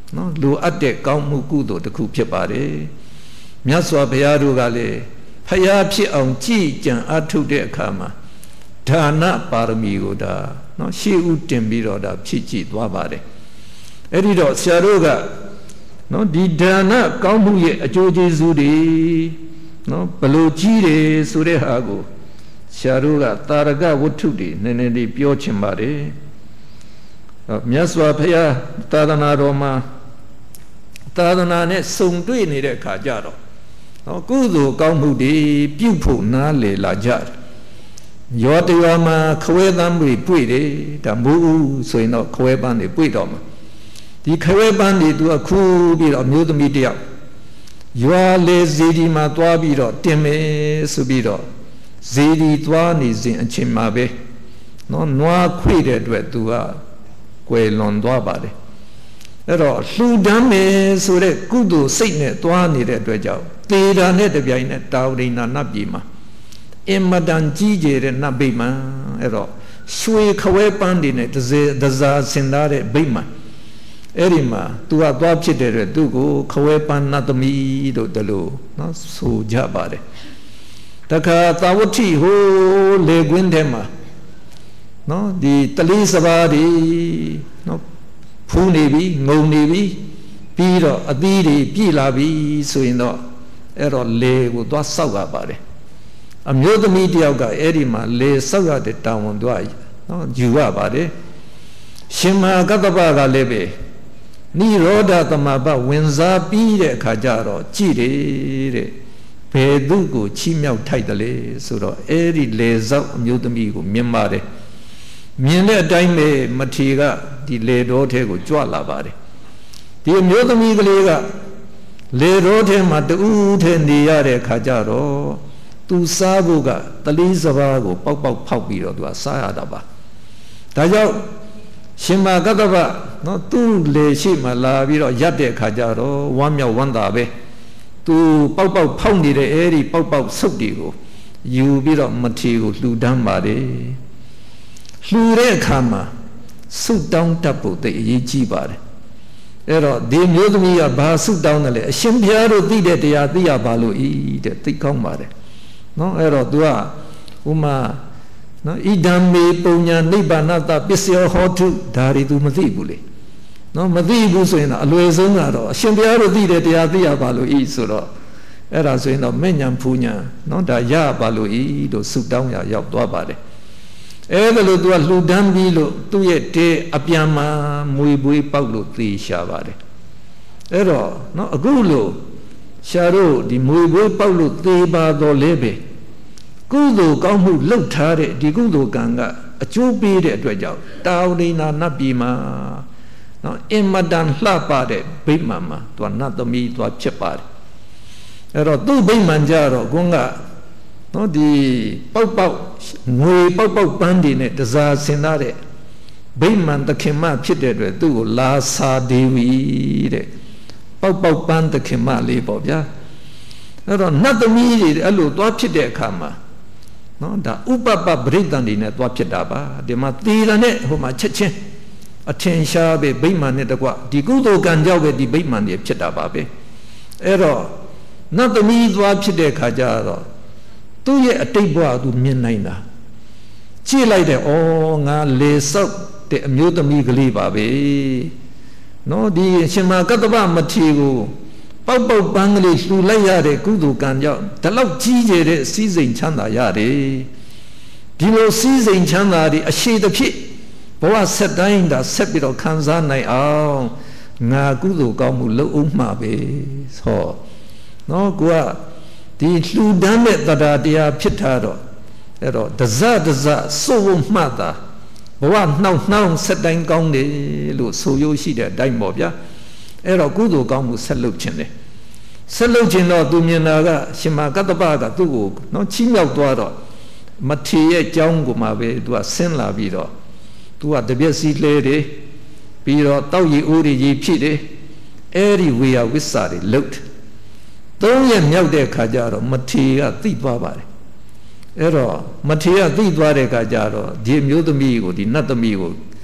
နော်လူအပ်တဲ့ကောင်းမှုကုသိုလ်တစ်ခုဖြစ်ပါတယ်မြတ်စွာဘုရားတို့ကလည်းဖျားဖြစ်အောင်ကြည်ကြံအထုတ်တဲ့အခါမှာဒါနပါရမီကိုဒါနော်ရှေ့ဦးတင်ပြီးတော့ဒါဖြစ်ကြည့်သွားပါတယ်အဲ့ဒီတော့ဆရာတို့ကနော်ဒီဒါနကောင်းမှုရဲ့အကျိုးကျေးဇူးတွေနော်ဘလို့ကြီးတယ်ဆိုတဲ့ဟာကိုဆရာတို့ကတာရကဝတ္ထုတွေနည်းနည်းလေးပြောချင်ပါတယ်မြတ်စွာဘုရားသာသနာတော်မှာသာသနာနဲ့စုံတွေ့နေတဲ့အခါကြတော့နော်ကုသိုလ်ကောင်းမှုတွေပြုဖို့နားလည်လာကြတယ်ရောတရွာမှာခွဲသမ်းတွေတွေ့တယ်ဒါမိုးဦးဆိုရင်တော့ခွဲပန်းတွေတွေ့တော့မှာဒီခွဲပန်းတွေသူကခူးပြီးတော့မျိုးသမီးတယောက်ရွာလေဇီဒီမှာသွားပြီးတော့တင်မယ်ဆိုပြီးတော့ဇီဒီသွားနေစဉ်အချိန်မှာပဲနော်နွားခွေတဲ့အတွက်သူကကွယ်လွန်သွားပါတယ်အဲ့တော့လှူဒန်းမယ်ဆိုတဲ့ကုသိုလ်စိတ်နဲ့သွားနေတဲ့အတွက်ကြောင့်သေတာနဲ့တပြိုင်နက်တာဝရိဏနတ်ပြည်မှာအင်မတန်ကြီးကျယ်တဲ့နတ်ဗိမာန်အဲ့တော့ရွှေခွဲပန်းတွေနဲ့တစေတစားဆင်သားတဲ့ဗိမာန်အဲ့ဒီမှာသူကသွားဖြစ်တဲ့အတွက်သူ့ကိုခွဲပန်းနတ်သမီးတို့တလို့နော်ဆိုကြပါတယ်တခါသာဝတိဟိုလေကွင်းထဲမှာနော်ဒီတလေးစပါးတွေနော်ဖူးနေပြီငုံနေပြီပြီးတော့အသီးတွေပြည့်လာပြီဆိုရင်တော့အဲ့တော့လေကိုသွားဆောက်ရပါတယ်အမျိုးသမီးတယောက်ကအဲ့ဒီမှာလေဆောက်ရတဲ့တာဝန်သွားနော်ယူရပါတယ်ရှင်မဟာကတ္တပကလည်းပဲနိရောဓသမဘဝင်စားပြီးတဲ့အခါကျတော့ကြည်တယ်တဲ့ဘယ်သူကိုချီးမြှောက်ထိုက်တယ်လေဆိုတော့အဲ့ဒီလေဆောက်အမျိုးသမီးကိုမြင်ပါတယ်မြင်တဲ့အတိုင်းပဲမထေကဒီလေတော်ထဲကိုကြွလာပါတယ်ဒီအမျိုးသမီးကလေးကလေတော်ထဲမှာတူးထဲနေရတဲ့အခါကျတော့သူစားဖို့ကတလေးစပါးကိုပေါက်ပေါက်ဖောက်ပြီးတော့သူကစားရတာပါဒါကြောင့်ရှင်မကတ္တဗနော်သူ့လေရှိမှလာပြီးတော့ရက်တဲ့အခါကျတော့ဝမ်းမြောက်ဝမ်းသာပဲသူပေါက်ပေါက်ဖောက်နေတဲ့အဲဒီပေါက်ပေါက်ဆုပ်တွေကိုယူပြီးတော့မထေကိုလှူဒန်းပါတယ်လှူတဲ့အခါမှာဆုတောင်းတတ်ဖို့သိအရေးကြီးပါတယ်အဲ့တော့ဒီမျိုးသမီးကဘာဆုတောင်းတယ်လဲအရှင်ဘုရားတို့သိတဲ့တရားသိရပါလို့ဤတဲ့သိကောင်းပါတယ်နော်အဲ့တော့ तू ကဥမာနော်ဣဒံမေပုံညာနိဗ္ဗာနတပစ္စယောဟောတုဒါတွေ तू မသိဘူးလေနော်မသိဘူးဆိုရင်တော့အလွယ်ဆုံးကတော့အရှင်ဘုရားတို့သိတဲ့တရားသိရပါလို့ဤဆိုတော့အဲ့ဒါဆိုရင်တော့မဲ့ညာဖူညာနော်ဒါရပါလို့ဤတို့ဆုတောင်းရရောက်သွားပါတယ်အဲ့ဒါလို့ तू ကလှူဒန်းပြီးလို့သူ့ရဲ့တဲအပြန်မှာမွေပွေးပေါက်လို့သေရှာပါတယ်အဲ့တော့နော်အခုလို့ရှာတို့ဒီမွေပွေးပေါက်လို့သေပါတော့လေပဲကုသိုလ်ကောင်းမှုလှုပ်ထားတဲ့ဒီကုသိုလ်ကံကအကျိုးပေးတဲ့အတွက်ကြောင့်တာဝတိနာနတ်ပြည်မှာနော်အင်မတန်လှပတဲ့ဗိမာန်မှာသူကနတ်သမီးသွားဖြစ်ပါတယ်အဲ့တော့သူ့ဗိမာန်ကြတော့ကွန်းကနော်ဒီပေါက်ပေါက်ငွေပေါက်ပေါက်ပန်းတွေနဲ့တစားဆင်သားတဲ့ဗိမာန်သခင်မဖြစ်တဲ့အတွက်သူ့ကိုလာစာဒေဝီတဲ့ပေါက်ပေါက်ပန်းသခင်မလေးပေါ့ဗျာအဲ့တော့နတ်သမီးတွေအဲ့လိုသွားဖြစ်တဲ့အခါမှာနော်ဒါဥပပပရိသန္တိနဲ့သွားဖြစ်တာပါဒီမှာသေရနဲ့ဟိုမှာချက်ချင်းအထင်ရှားပဲဗိမာန်နဲ့တကွဒီကုသိုလ်ကံကြောင့်ပဲဒီဗိမာန်တွေဖြစ်တာပါပဲအဲ့တော့နတ်သမီးသွားဖြစ်တဲ့အခါကျတော့သူ့ရဲ့အတိတ်ဘဝသူမြင်နိုင်တာကြည့်လိုက်တဲ့ဩငါလေဆောက်တဲ့အမျိုးသမီးကလေးပါပဲနော်ဒီရှင်မကတ္တဗမထေကိုပေါက်ပေါက်ပန်းကလေးလှူလိုက်ရတဲ့ကုသိုလ်ကံကြောင့်ဒီလောက်ကြီးကျယ်တဲ့စည်းစိမ်ချမ်းသာရတယ်ဒီလိုစည်းစိမ်ချမ်းသာတွေအရှိတစ်ဖြစ်ဘဝဆက်တိုင်းဒါဆက်ပြီးတော့ခံစားနိုင်အောင်ငါကုသိုလ်ကောင်းမှုလုပ်အောင်မှာပဲဟောနော်ကိုကဒီလှူဒန်းတဲ့တရားတရားဖြစ်တာတော့အဲ့တော့တဇတဇစိုးဝမှတ်တာဘဝနှောက်နှောင်းဆက်တိုင်းကောင်းတယ်လို့ဆိုရိုးရှိတဲ့အတိုင်းပေါ့ဗျာအဲ့တော့ကုသိုလ်ကောင်းမှုဆက်လုပ်ခြင်းတယ်ဆက်လုပ်ခြင်းတော့သူမြင်တာကရှင်မကတ္တပကသူ့ကိုနော်ချီးမြှောက်သွားတော့မထေရဲ့အကြောင်းကိုမှပဲသူကဆင်းလာပြီးတော့သူကတပြက်စီလဲတယ်ပြီးတော့တောက်ရည်အိုးတွေကြီးဖြစ်တယ်အဲ့ဒီဝေယဝိစ္စာတွေလုတ်သုံးရက်မြောက်တဲ့ခါကျတော့မထေကသိသွားပါတယ်အဲ့တော့မထေကသိသွားတဲ့ခါကျတော့ဒီမျိုးသမီးကိုဒီနတ်သမီးကိုသ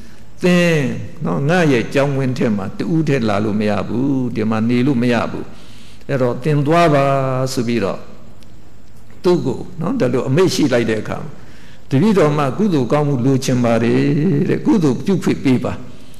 thing nó ngã ye trong nguyên thêm mà tự thế là lu mẹ bu điều mà ni lu mẹ bu rồi tiền đoa ba sự bị đó tu cụ nó đã được mấy xí lại để khám thì bây giờ mà cú tu cao một lu chim bà đấy để cú tu chúc phê bì bà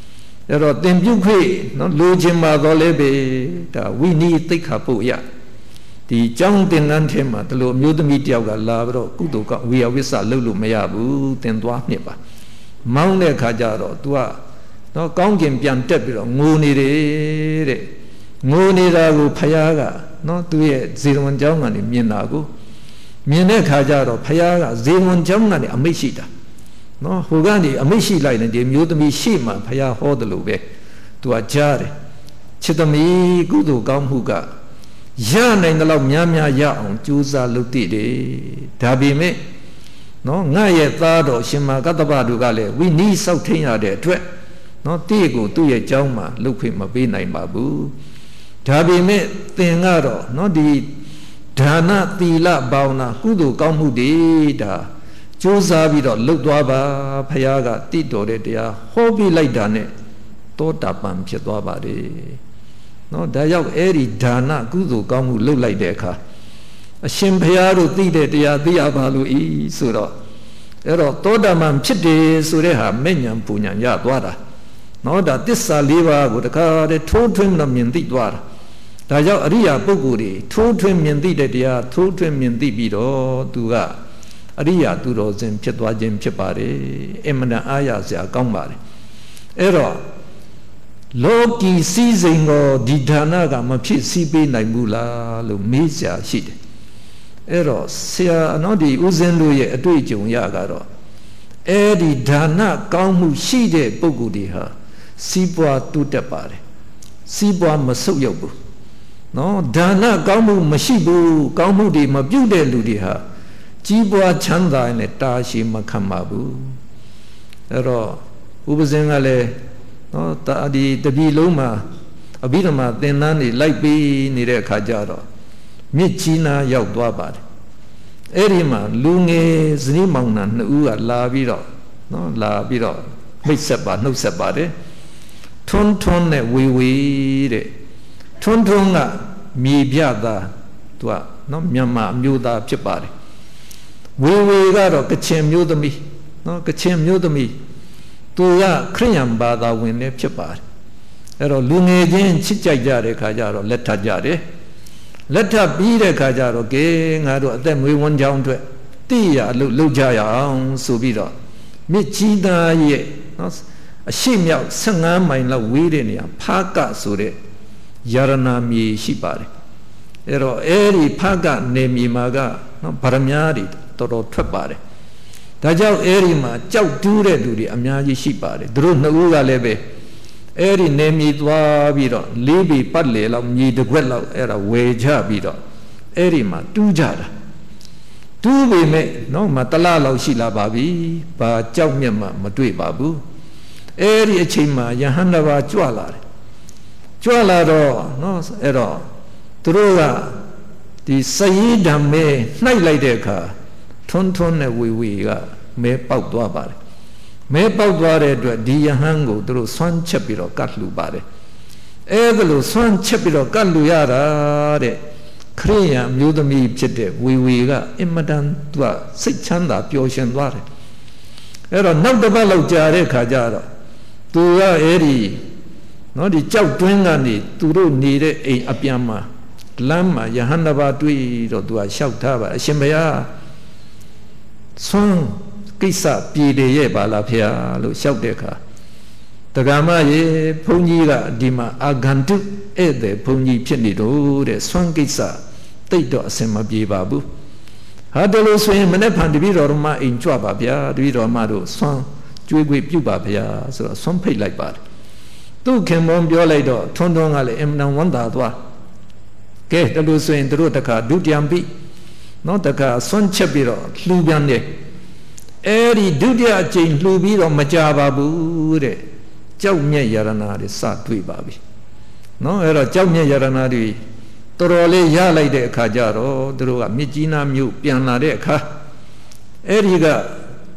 rồi tiền chúc phê nó lu chim bà đó lấy về đã vi ni tích hợp bộ ya thì trong tiền ăn thêm mà từ lúc nhiều tấm video cả là rồi cú tu cao vi ở với xã lu lu mẹ bu tiền đoa nhỉ bà mong để khai ra rồi tua nó công kiểmပြန်တက်ပြီးတော့ငိုနေတယ်တဲ့ငိုနေတာကိုဖယားကနော်သူရဲ့ဇေဝန်ကျောင်းကနေမြင်တာကိုမြင်တဲ့ခါကျတော့ဖယားကဇေဝန်ကျောင်းကနေအမိတ်ရှိတာနော်ဟိုကနေအမိတ်ရှိလိုက်တယ်ဒီမျိုးသမီးရှေ့မှာဖယားဟောတယ်လို့ပဲသူကကြားတယ်ချစ်သမီးကုသိုလ်ကောင်းမှုကရနိုင်တဲ့လောက်များများရအောင်ကြိုးစားလုပ်တည်တယ်ဒါပေမဲ့နော်ငါရဲ့သားတော်ရှင်မကတ္တဗတို့ကလည်းဝိနည်းစောက်ထင်းရတဲ့အတွက်နော်တိကိုသူ့ရဲ့ကျောင်းမှာလှုပ်ခွင့်မပေးနိုင်ပါဘူးဒါပေမဲ့သင်ကတော့နော်ဒီဒါနသီလဘာဝနာကုသိုလ်ကောင်းမှုတွေဒါကြိုးစားပြီးတော့လှုပ်သွားပါဖခင်ကတိတော်တဲ့တရားဟောပြလိုက်တာနဲ့သောတာပန်ဖြစ်သွားပါတယ်နော်ဒါရောက်အဲ့ဒီဒါနကုသိုလ်ကောင်းမှုလှုပ်လိုက်တဲ့အခါအရှင်ဘုရားတို့သိတဲ့တရားသိရပါလို့ဤဆိုတော့အဲ့တော့သောတာပန်ဖြစ်တယ်ဆိုတဲ့ဟာမဲ့ညာပူညာရသွားတာနော်ဒါသစ္စာလေးပါးကိုတခါတည်းထိုးထွင်းတော့မြင်သိသွားတာဒါကြောင့်အရိယာပုဂ္ဂိုလ်တွေထိုးထွင်းမြင်သိတဲ့တရားထိုးထွင်းမြင်သိပြီးတော့သူကအရိယာသူတော်စင်ဖြစ်သွားခြင်းဖြစ်ပါတယ်အမှန်တန်အားရစရာကောင်းပါတယ်အဲ့တော့လောကီစည်းစိမ်ကိုဒီဌာနကမဖြစ်စည်းပေးနိုင်ဘူးလားလို့မေးစရာရှိတယ်အဲ့တော့ဆရာအနော်ဒီဦးဇင်းတို့ရဲ့အတွေ့အကြုံရကတော့အဲ့ဒီဒါနကောင်းမှုရှိတဲ့ပုဂ္ဂိုလ်တွေဟာစီးပွားတိုးတက်ပါတယ်စီးပွားမဆုတ်ယုတ်ဘူးနော်ဒါနကောင်းမှုမရှိဘူးကောင်းမှုတွေမပြုတ်တဲ့လူတွေဟာကြီးပွားချမ်းသာနဲ့တာရှိမခံပါဘူးအဲ့တော့ဥပဇင်းကလည်းနော်တာဒီတပြီလုံးမှာအဘိဓမ္မာသင်္นานတွေလိုက်ပြီးနေတဲ့အခါကျတော့မြစ်ကြီးနားရောက်သွားပါတယ်အဲ့ဒီမှာလူငယ်ဇနီးမောင်နှံနှစ်ဦးကလာပြီးတော့နော်လာပြီးတော့မိတ်ဆက်ပါနှုတ်ဆက်ပါတယ်ထွန်းထွန်းနဲ့ဝေဝေတဲ့ထွန်းထွန်းကမြေပြသားသူကနော်မြန်မာမျိုးသားဖြစ်ပါတယ်ဝေဝေကတော့ကချင်မျိုးသမီးနော်ကချင်မျိုးသမီးသူကခရိယံဘာသာဝင်လည်းဖြစ်ပါတယ်အဲ့တော့လူငယ်ချင်းချစ်ကြိုက်ကြတဲ့ခါကျတော့လက်ထပ်ကြတယ်လက်ထပ်ပြီးတဲ့ခါကျတော့ကဲငါတို့အသက်မွေးဝမ်းကြောင်းအတွက်တိရလို့လုပ်ကြရအောင်ဆိုပြီးတော့မြစ်ကြီးသားရဲ့နော်အရှိမြောက်ဆယ့်ငါးမိုင်လောက်ဝေးတဲ့နေရာဖားကဆိုတဲ့ယာရနာမြေရှိပါတယ်အဲ့တော့အဲ့ဒီဖားကနေမြေမှာကနော်ဗရမ ्या တွေတော်တော်ထွက်ပါတယ်ဒါကြောင့်အဲ့ဒီမှာကြောက်တူးတဲ့လူတွေအများကြီးရှိပါတယ်သူတို့နှစ်ဦးကလည်းပဲအဲ့ဒီနေမြေသွားပြီးတော့လေးပေပတ်လေလောက်မြေတစ်ခွက်လောက်အဲ့ဒါဝယ်ချပြီးတော့အဲ့ဒီမှာတူးကြတာတူးပေမဲ့နော်မတလားလောက်ရှိလာပါပြီဘာကြောက်မြတ်မှမတွေ့ပါဘူးအဲ့ဒီအချိန်မှာယဟန်တစ်ပါးကြွလာတယ်ကြွလာတော့နော်အဲ့တော့သူတို့ကဒီစရီဓမ္မဲနှိုက်လိုက်တဲ့အခါထွန်းထွန်းနဲ့ဝေဝေကမဲပေါက်သွားပါတယ်မဲပေါက်သွားတဲ့အတွက်ဒီယဟန်ကိုသူတို့ဆွမ်းချက်ပြီးတော့ကတ်လှူပါတယ်အဲ့ဒါလို့ဆွမ်းချက်ပြီးတော့ကတ်လှူရတာတဲ့ခရိယံမျိုးသမီးဖြစ်တဲ့ဝေဝေကအင်မတန်သူကစိတ်ချမ်းသာပျော်ရွှင်သွားတယ်အဲ့တော့နောက်တစ်ပတ်လောက်ကြာတဲ့ခါကျတော့သူကအဲ့ဒီနော်ဒီကြောက်တွင်းကနေသူတို့နေတဲ့အိမ်အပြန်မှာလမ်းမှာယဟန်တစ်ပါးတွေ့တော့သူကလျှောက်ထားပါအရှင်ဘုရားဆွမ်းကိစ္စပြည်တယ်ရဲ့ပါလားဖေ။လို့လျှောက်တဲ့အခါတက္ကမရေဘုန်းကြီးကဒီမှာအာဂန္တုဧည့်သည်ဘုန်းကြီးဖြစ်နေတော့တဲ့ဆွမ်းကိစ္စတိတ်တော့အစင်မပြေပါဘူး။ဟာတလို့ဆိုရင်မနေ့ဖန်တပည့်တော်မအိမ်ကြွပါဗျာတပည့်တော်မတို့ဆွမ်းကျွေးခွေပြုပါဗျာဆိုတော့ဆွမ်းဖိတ်လိုက်ပါတယ်။သူ့ခင်မုံပြောလိုက်တော့ထွန်းထွန်းကလည်းအင်မတန်ဝမ်းသာသွား။ကဲတလို့ဆိုရင်တို့တခါဒုတိယပိနော်တခါဆွမ်းချက်ပြီးတော့လှူပြန်တယ်အဲ့ဒီဒုတိယအကြိမ်လှူပြီးတော့မကြပါဘူးတဲ့ကြောက်မြက်ယရနာတွေစတွေ့ပါပြီနော်အဲ့တော့ကြောက်မြက်ယရနာတွေတော်တော်လေးရလိုက်တဲ့အခါကျတော့သူတို့ကမြစ်ကြီးနားမြို့ပြန်လာတဲ့အခါအဲ့ဒီကတ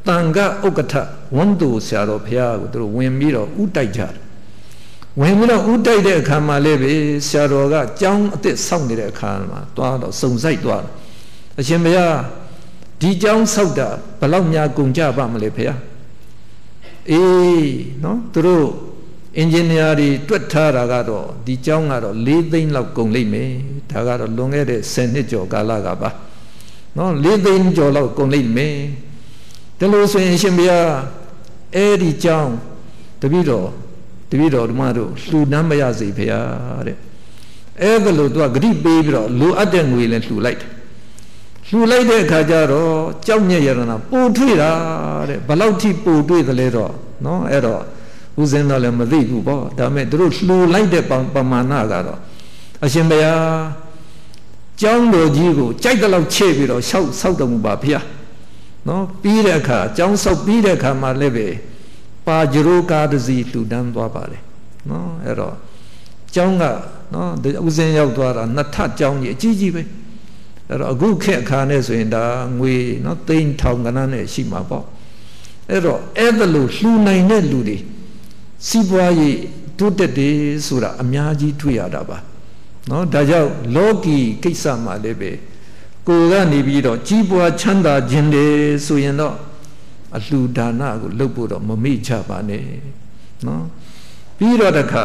တန်ခါဥက္ကဋ္ဌဝန်းသူဆရာတော်ဘုရားကိုသူတို့ဝင်ပြီးတော့ဥတိုက်ကြတယ်ဝင်ပြီးတော့ဥတိုက်တဲ့အခါမှာလည်းပဲဆရာတော်ကကြောင်းအစ်စ်ဆောက်နေတဲ့အခါမှာသွားတော့စုံဆိုင်သွားတယ်အရှင်ဘုရားဒီကြောင်းဆောက်တာဘယ်လောက်များကုန်ကြပါမလဲဘုရားအေးနော်သူတို့အင်ဂျင်နီယာတွေတွက်ထားတာကတော့ဒီကြောင်းကတော့၄သိန်းလောက်ကုန်လိမ့်မယ်ဒါကတော့လွန်ခဲ့တဲ့ဆယ်နှစ်ကျော်ကာလကပါနော်၄သိန်းကျော်လောက်ကုန်လိမ့်မယ်ဒါလို့ဆိုရင်အရှင်ဘုရားအဲ့ဒီကြောင်းတပည့်တော်တပည့်တော်ဓမ္မတို့လှူဒန်းမရစေဘုရားတဲ့အဲ့ဒါလို့သူကဂရိပေးပြီးတော့လိုအပ်တဲ့ငွေလည်းလှူလိုက်တယ်လှူလိုက်တဲ့အခါကျတော့ကြောက်မြက်ရတနာပို့ထွေးတာတဲ့ဘယ်လောက်ထိပို့ထွေးသလဲတော့နော်အဲ့တော့ဦးဇင်းတော်လည်းမသိဘူးပေါ့ဒါပေမဲ့သူတို့လှူလိုက်တဲ့ပမာဏကတော့အရှင်ဘုရားကျောင်းတော်ကြီးကိုကြိုက်တဲ့လောက်ချဲ့ပြီးတော့ဆောက်ဆောက်တော်မူပါဗျာနော်ပြီးတဲ့အခါကျောင်းဆောက်ပြီးတဲ့အခါမှာလည်းပဲပါကြရိုးကားတစ်စီးလှူဒန်းသွားပါလေနော်အဲ့တော့ကျောင်းကနော်ဦးဇင်းရောက်သွားတာနှစ်ထပ်ကျောင်းကြီးအကြီးကြီးပဲအဲ့တော့အခုခေတ်အခါနဲ့ဆိုရင်ဒါငွေနော်သိန်းထောင်ကဏ္ဍနဲ့ရှိမှာပေါ့အဲ့တော့အဲ့ဒါလို့လှူနိုင်တဲ့လူတွေစီးပွားရေးတိုးတက်တယ်ဆိုတာအများကြီးတွေ့ရတာပါနော်ဒါကြောင့်လောကီကိစ္စမှာလည်းပဲကိုယ်ကနေပြီးတော့ကြီးပွားချမ်းသာခြင်းတယ်ဆိုရင်တော့အလှူဒါနကိုလုပ်ဖို့တော့မမေ့ချပါနဲ့နော်ပြီးတော့တခါ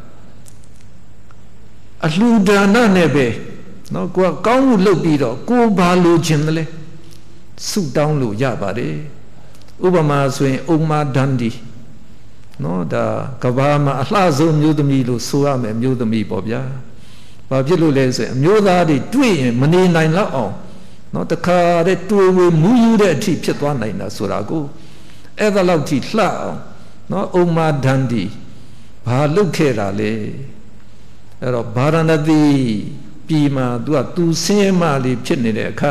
အလှူဒါနနဲ့ပဲနော်ကိုယ်ကောင်းမှုလုပ်ပြီးတော့ကိုယ်ဘာလိုချင်တယ်လဲဆုတောင်းလို့ရပါတယ်ဥပမာဆိုရင်ဥမ္မာဒန္ဒီနော်ဒါကဘာမှာအလှဆုံးမျိုးသမီးလို့ဆိုရမယ်မျိုးသမီးပေါ့ဗျာဘာဖြစ်လို့လဲဆိုရင်အမျိုးသားတွေတွေ့ရင်မနေနိုင်တော့အောင်နော်တခါတည်းတွေ့ဝေမူးယူတဲ့အထိဖြစ်သွားနိုင်တာဆိုတာကိုအဲ့ဒါလောက်ထိလှအောင်နော်ဥမ္မာဒန္ဒီဘာလုပ်ခဲ့တာလဲအဲ့တော့ဗာရဏသီပြည်မှာသူကသူဆင်းရဲမှလေးဖြစ်နေတဲ့အခါ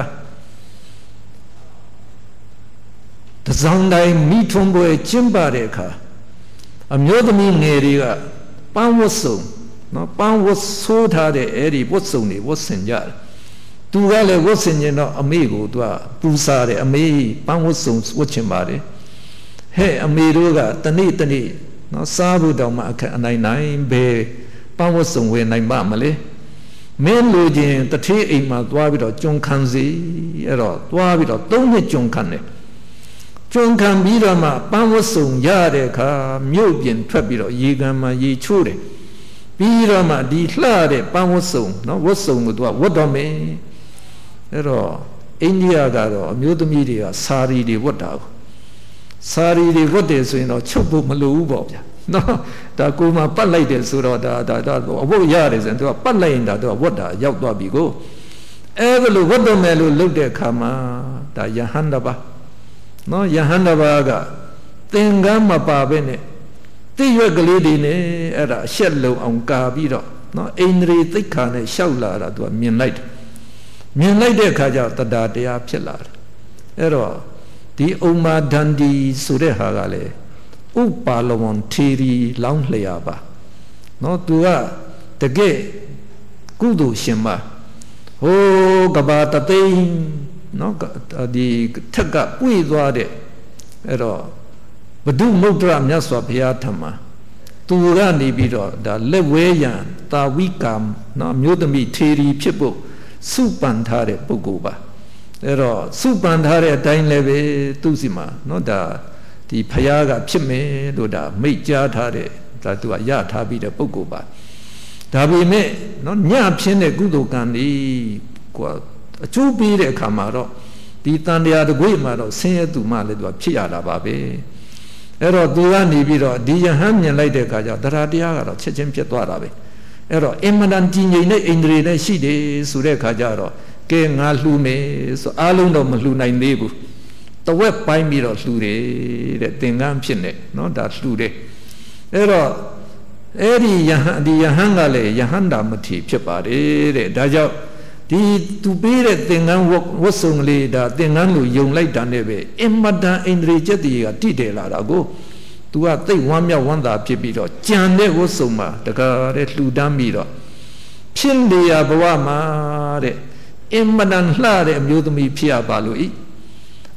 တစောင်းတိုင်းမိထွန်းပွဲကျင်းပတဲ့အခါအမျိုးသမီးငယ်တွေကပန်းဝတ်စုံနော်ပန်းဝတ်ဆိုးထားတဲ့အဲ့ဒီဝတ်စုံတွေဝတ်ဆင်ကြတယ်သူကလည်းဝတ်ဆင်ရင်တော့အမေကိုသူကပူစားတယ်အမေပန်းဝတ်စုံဝတ်ချင်ပါတယ်ဟဲ့အမေတို့ကတနေ့တနေ့နော်စားဖို့တောင်မှအခက်အနိုင်နိုင်ပဲပန်းဝတ်စုံဝယ်နိုင်ပါမလဲမင်းလူချင်းတထေးအိမ်မှာသွားပြီးတော့ကြုံခံစီအဲ့တော့သွားပြီးတော့သုံးနှစ်ကြုံခံတယ်ကြုံခံပြီးတော့မှပန်းဝတ်စုံရတဲ့အခါမြို့ပြင်ထွက်ပြီးတော့ရေကန်မှာရေချိုးတယ်ပြီးတော့မှဒီလှတဲ့ပန်းဝတ်စုံနော်ဝတ်စုံကိုသူကဝတ်တော်မယ်အဲ့တော့အိန္ဒိယကတော့အမျိုးသမီးတွေကစာရီတွေဝတ်တာကိုစာရီတွေဝတ်တယ်ဆိုရင်တော့ချုပ်ဖို့မလိုဘူးပေါ့ဗျာနော်ဒါကိုမှပတ်လိုက်တယ်ဆိုတော့ဒါဒါဒါအဖို့ရတယ်ဆိုရင်သူကပတ်လိုက်ရင်ဒါသူကဝတ်တာရောက်သွားပြီကိုအဲ့ဒါလို့ဝတ်တော်မယ်လို့လုပ်တဲ့အခါမှာဒါယဟန္တာပါနော်ယဟန္တာဘာကသင်္ကန်းမပါပဲနဲ့တိရွက်ကလေးတွေနဲ့အဲ့ဒါအရှက်လုံအောင်ကာပြီးတော့နော်အိန္ဒြေသိက္ခာနဲ့ရှောက်လာတာသူကမြင်လိုက်တယ်မြင်လိုက်တဲ့အခါကျတတာတရားဖြစ်လာတယ်အဲ့တော့ဒီဥမ္မာဒန္ဒီဆိုတဲ့ဟာကလေဥပါလဝံထေရီလောင်းလျာပါနော်သူကတကယ်ကုသိုလ်ရှင်ပါဟိုကဘာတသိန်းနော်ဒီထက်ကပွေသွားတဲ့အဲ့တော့ဘဒုမုဒ္ဒရမြတ်စွာဘုရားထံမှာသူကနေပြီးတော့ဒါလက်ဝဲရန်တာဝိကံနော်မျိုးသမီးထေရီဖြစ်ဖို့စုပန်ထားတဲ့ပုဂ္ဂိုလ်ပါအဲ့တော့စုပန်ထားတဲ့အတိုင်းလည်းပဲသူ့စီမှာနော်ဒါဒီဘုရားကဖြစ်မယ်လို့ဒါမိတ်ကြားထားတဲ့ဒါသူကရထားပြီးတဲ့ပုဂ္ဂိုလ်ပါဒါပေမဲ့နော်ညဖြင်းတဲ့ကုသိုလ်ကံဒီကွာအကျိုးပေးတဲ့အခါမှာတော့ဒီတန်တရားတကွေ့မှာတော့ဆင်းရဲသူမှလည်းသူကဖြစ်ရတာပါပဲအဲ့တော့သူကနေပြီးတော့ဒီယဟန်မြင်လိုက်တဲ့အခါကျတရားတရားကတော့ချက်ချင်းဖြစ်သွားတာပဲအဲ့တော့အင်မတန်ကြီးငိမ့်တဲ့အိန္ဒြေနဲ့ရှိတယ်ဆိုတဲ့အခါကျတော့ကဲငါလှူမယ်ဆိုအားလုံးတော့မလှူနိုင်သေးဘူးတဝက်ပိုင်းပြီးတော့လှူတယ်တဲ့သင်္ကန်းဖြစ်နေနော်ဒါလှူတယ်အဲ့တော့အဲ့ဒီယဟန်ဒီယဟန်ကလည်းယဟန္တာမထေဖြစ်ပါတယ်တဲ့ဒါကြောင့်ဒီသူပေးတဲ့သင်္ကန်းဝတ်စုံလေးဒါသင်္ကန်းလိုယုံလိုက်တာနဲ့ပဲအင်မတန်အိန္ဒြေချက်တည်းကတိတယ်လာတာကိုသူကသိဝမ်းမြောက်ဝမ်းသာဖြစ်ပြီးတော့ကြံတဲ့ဝတ်စုံမှာတကားတဲ့လှူဒန်းပြီးတော့ဖြစ်နေရဘဝမှာတဲ့အင်မတန်လှတဲ့အမျိုးသမီးဖြစ်ရပါလို့ဤ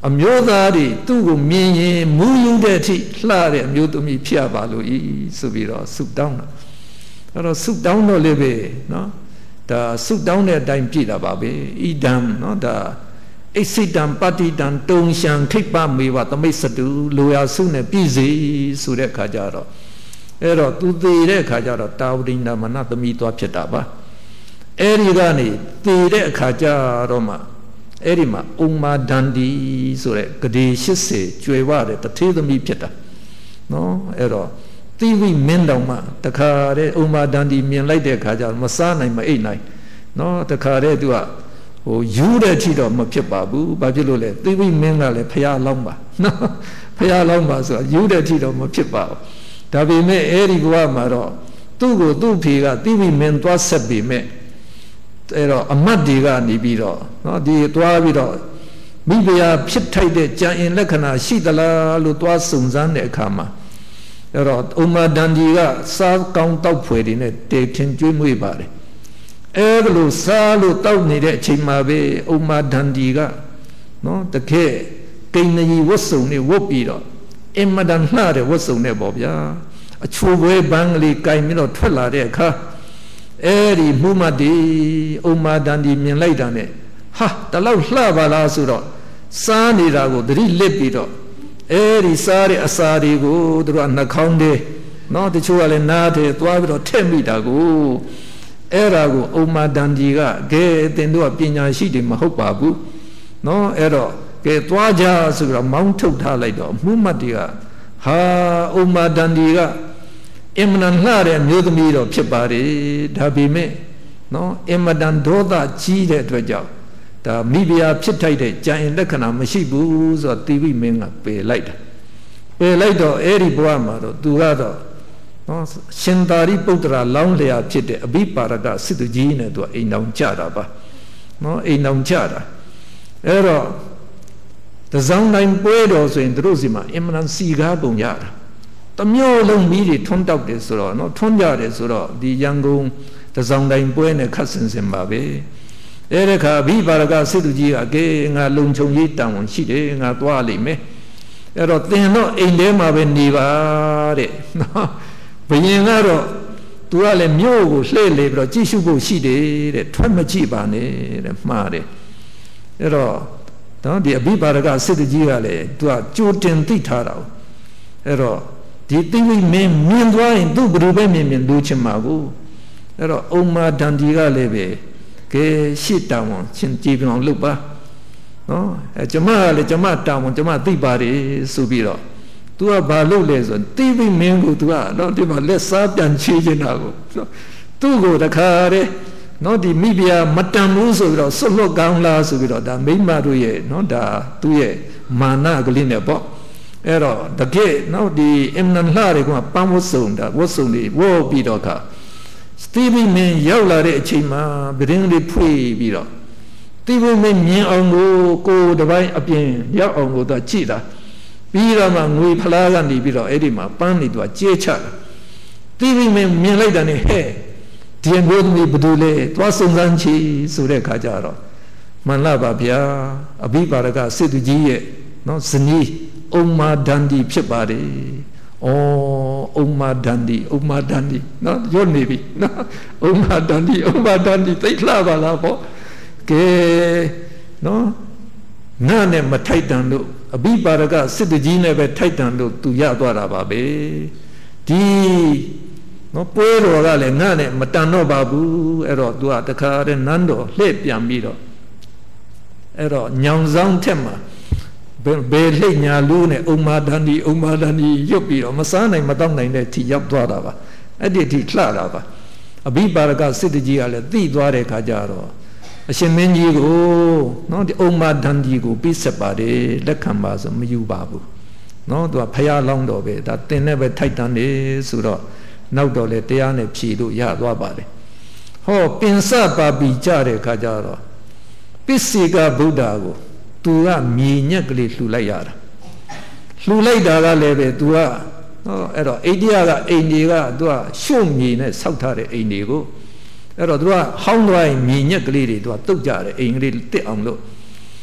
အမျိုးသားတွေသူ့ကိုမြင်ရင်မူးယူတဲ့အထိလှတဲ့အမျိုးသမီးဖြစ်ပါလို့ဤဆိုပြီးတော့ဆုတောင်းတာအဲ့တော့ဆုတောင်းတော့လည်းပဲနော်ဒါဆုတောင်းတဲ့အတိုင်းပြည့်တာပါပဲဣဒံနော်ဒါအိစိတံပတိတံတုံရှံခိပ္ပမေဝသမိတ်စတုလိုရာဆုနဲ့ပြည့်စေဆိုတဲ့အခါကျတော့အဲ့တော့သူသေတဲ့အခါကျတော့တာဝတိနာမနသမီးသွားဖြစ်တာပါအဲ့ဒီကနေသေတဲ့အခါကျတော့မှအဲ့ဒီမှာဥမာဒန္ဒီဆိုတဲ့ဂဒေ၈၀ကျွယ်ဝတဲ့တထေသမီးဖြစ်တာနော်အဲ့တော့တိဝိမင်းတော်မှတခါတဲ့ဥမာဒန္ဒီမြင်လိုက်တဲ့အခါကျတော့မစားနိုင်မအိပ်နိုင်နော်တခါတဲ့သူကဟိုယူတဲ့အထိတော့မဖြစ်ပါဘူးဘာဖြစ်လို့လဲတိဝိမင်းကလည်းဖျားလောင်းပါနော်ဖျားလောင်းပါဆိုတာယူတဲ့အထိတော့မဖြစ်ပါဘူးဒါပေမဲ့အဲ့ဒီဘဝမှာတော့သူ့ကိုသူ့ဖေကတိဝိမင်းသွားဆက်ပေမဲ့အဲ့တော့အမတ်တွေကနေပြီးတော့နော်ဒီသွားပြီးတော့မိဖုရားဖြစ်ထိုက်တဲ့ကြံအင်လက္ခဏာရှိသလားလို့သွားစုံစမ်းတဲ့အခါမှာအဲ့တော့ဥမာဒန္ဒီကစားကောင်းတောက်ဖွယ်တွေနဲ့တေထင်ကျွေးမွေးပါတယ်အဲ့ဒါလို့စားလို့တောက်နေတဲ့အချိန်မှာပဲဥမာဒန္ဒီကနော်တကယ်ကိန်းကြီးဝတ်စုံနဲ့ဝတ်ပြီးတော့အင်မတန်လှတဲ့ဝတ်စုံနဲ့ပေါ့ဗျာအချိုးပွဲပန်းကလေးကင်ပြီးတော့ထွက်လာတဲ့အခါအဲ့ဒီမှုမတ်ဒီဥမာဒန္ဒီမြင်လိုက်တာနဲ့ဟာတလောက်လှပါလားဆိုတော့စားနေတာကိုသတိလစ်ပြီးတော့အဲ့ဒီစားတဲ့အစာတွေကိုသူတို့ကနှာခေါင်းထဲနော်တချို့ကလည်းနားထဲသွားပြီးတော့ထည့်မိတာကိုအဲ့ဒါကိုဥမာဒန္ဒီကကဲတင်တို့ကပညာရှိတွေမဟုတ်ပါဘူးနော်အဲ့တော့ကဲသွားကြဆိုပြီးတော့မောင်းထုတ်ထားလိုက်တော့မှုမတ်တွေကဟာဥမာဒန္ဒီကအင်မတန်လှတဲ့မျိုးသမီးတော့ဖြစ်ပါတယ်ဒါပေမဲ့နော်အင်မတန်ဒေါသကြီးတဲ့အတွက်ကြောင့်ဒါမိဖုရားဖြစ်ထိုက်တဲ့ကြံရင်လက္ခဏာမရှိဘူးဆိုတော့တိဝိမင်းကပယ်လိုက်တာပယ်လိုက်တော့အဲ့ဒီဘဝမှာတော့သူကတော့နော်ရှင်သာရိပုတ္တရာလောင်းလျာဖြစ်တဲ့အဘိပါရကစစ်သူကြီးနဲ့သူကအိမ်တော်ကြတာပါနော်အိမ်တော်ကြတာအဲ့တော့တစောင်းတိုင်းပွဲတော်ဆိုရင်သူတို့စီမှာအင်မတန်စီကားပုံရတာတမျိုးလုံးမိတွေထွန်းတောက်တယ်ဆိုတော့နော်ထွန်းကြတယ်ဆိုတော့ဒီရန်ကုန်တစောင်းတိုင်းပွဲနဲ့ခတ်ဆင်ဆင်ပါပဲအဲ့ဒီခါအဘိပါရကစစ်သူကြီးကကဲငါလုံခြုံရေးတောင်းဝန်ရှိတယ်ငါသွားလိမ့်မယ်အဲ့တော့သင်တော့အိမ်ထဲမှာပဲနေပါတဲ့နော်ဘယင်ကတော့သူကလည်းမြို့ကိုလှည့်လေပြီးတော့ကြည့်ရှုဖို့ရှိတယ်တဲ့ထွက်မကြည့်ပါနဲ့တဲ့မှားတယ်အဲ့တော့နော်ဒီအဘိပါရကစစ်သူကြီးကလည်းသူကကြိုတင်သိထားတာအဲ့တော့ဒီတိဝိမင်းမြင်သွားရင်သူ့ဘယ်လိုပဲမြင်မြင်လူချင်မှာကိုအဲ့တော့ဥမာဒန္ဒီကလည်းပဲကဲရှစ်တောင်ဝန်ရှင်ကြည်ပြောင်းလုပ်ပါနော်အဲကျမကလည်းကျမတောင်ဝန်ကျမသိပါတယ်ဆိုပြီးတော့ तू ကဘာလုပ်လဲဆိုတိဝိမင်းကို तू ကတော့ဒီမှာလက်စားပြန်ချေးနေတာကိုသူ့ကိုတခါတည်းနော်ဒီမိဖုရားမတန်ဘူးဆိုပြီးတော့ဆွတ်လွတ်ကောင်းလားဆိုပြီးတော့ဒါမိမတို့ရဲ့နော်ဒါသူ့ရဲ့မာနကလေးနဲ့ပေါ့အဲ့တော့တကယ်နော်ဒီအင်မန်လှတွေကပန်းဝတ်စုံတာဝတ်စုံတွေဝတ်ပြီးတော့ခါစတီဗီမင်းရောက်လာတဲ့အချိန်မှာဗရင်လေးဖွေပြီးတော့တီဗီမင်းမြင်အောင်ကိုကိုတပိုင်းအပြင်ရောက်အောင်ကိုသူကြည့်တာပြီးတော့မှငွေဖလားကနေပြီးတော့အဲ့ဒီမှာပန်းနေသူကကြေးချတာတီဗီမင်းမြင်လိုက်တာနဲ့ဟဲ့ဒီအမျိုးသမီးဘယ်သူလဲသွားစုံစမ်းချီဆိုတဲ့ခါကျတော့မှန်လားပါဗျာအဘိပါရကစစ်သူကြီးရဲ့နော်ဇနီးဥမာဒန္ဒီဖြစ်ပါတယ်ဩဥမာဒန္ဒီဥမာဒန္ဒီနော်ရွတ်နေပြီနော်ဥမာဒန္ဒီဥမာဒန္ဒီသိလှပါလားပေါ့ကဲနော်ငါနဲ့မထိုက်တန်လို့အဘိပါရကစစ်သူကြီးနဲ့ပဲထိုက်တန်လို့သူရသွားတာပါပဲဒီနော်ပွဲတော်ကလည်းငါနဲ့မတန်တော့ပါဘူးအဲ့တော့ तू ကတခါတည်းနန်းတော်လှည့်ပြန်ပြီးတော့အဲ့တော့ညောင်ဆောင်ထက်မှာဘယ်လှိတ်ညာလူးနဲ့ဥမာဒန္ဒီဥမာဒန္ဒီရွတ်ပြီးတော့မစားနိုင်မတော့နိုင်တဲ့ထိရောက်သွားတာပါအဲ့ဒီထိလှတာပါအဘိပါရကစစ်တကြီးကလည်းသိသွားတဲ့ခါကျတော့အရှင်မင်းကြီးကိုနော်ဒီဥမာဒန္ဒီကိုပြစ်ဆက်ပါတယ်လက်ခံပါဆိုမယူပါဘူးနော် तू ကဖျားလောင်းတော်ပဲဒါတင်နဲ့ပဲထိုက်တန်နေဆိုတော့နောက်တော့လေတရားနဲ့ဖြေလို့ရသွားပါတယ်ဟောပင်စပါပိကြတဲ့ခါကျတော့ပစ္စေကဗုဒ္ဓကိုသူကမြေညက်ကလေးလှူလိုက်ရတာလှူလိုက်တာကလည်းပဲသူကဟောအဲ့တော့အိန္ဒိယကအိန္ဒိကသူကရှုံမြေနဲ့ဆောက်ထားတဲ့အိမ်တွေကိုအဲ့တော့သူကဟောင်းသွားရင်မြေညက်ကလေးတွေသူကတုတ်ကြတယ်အိမ်ကလေးတက်အောင်လို့ပ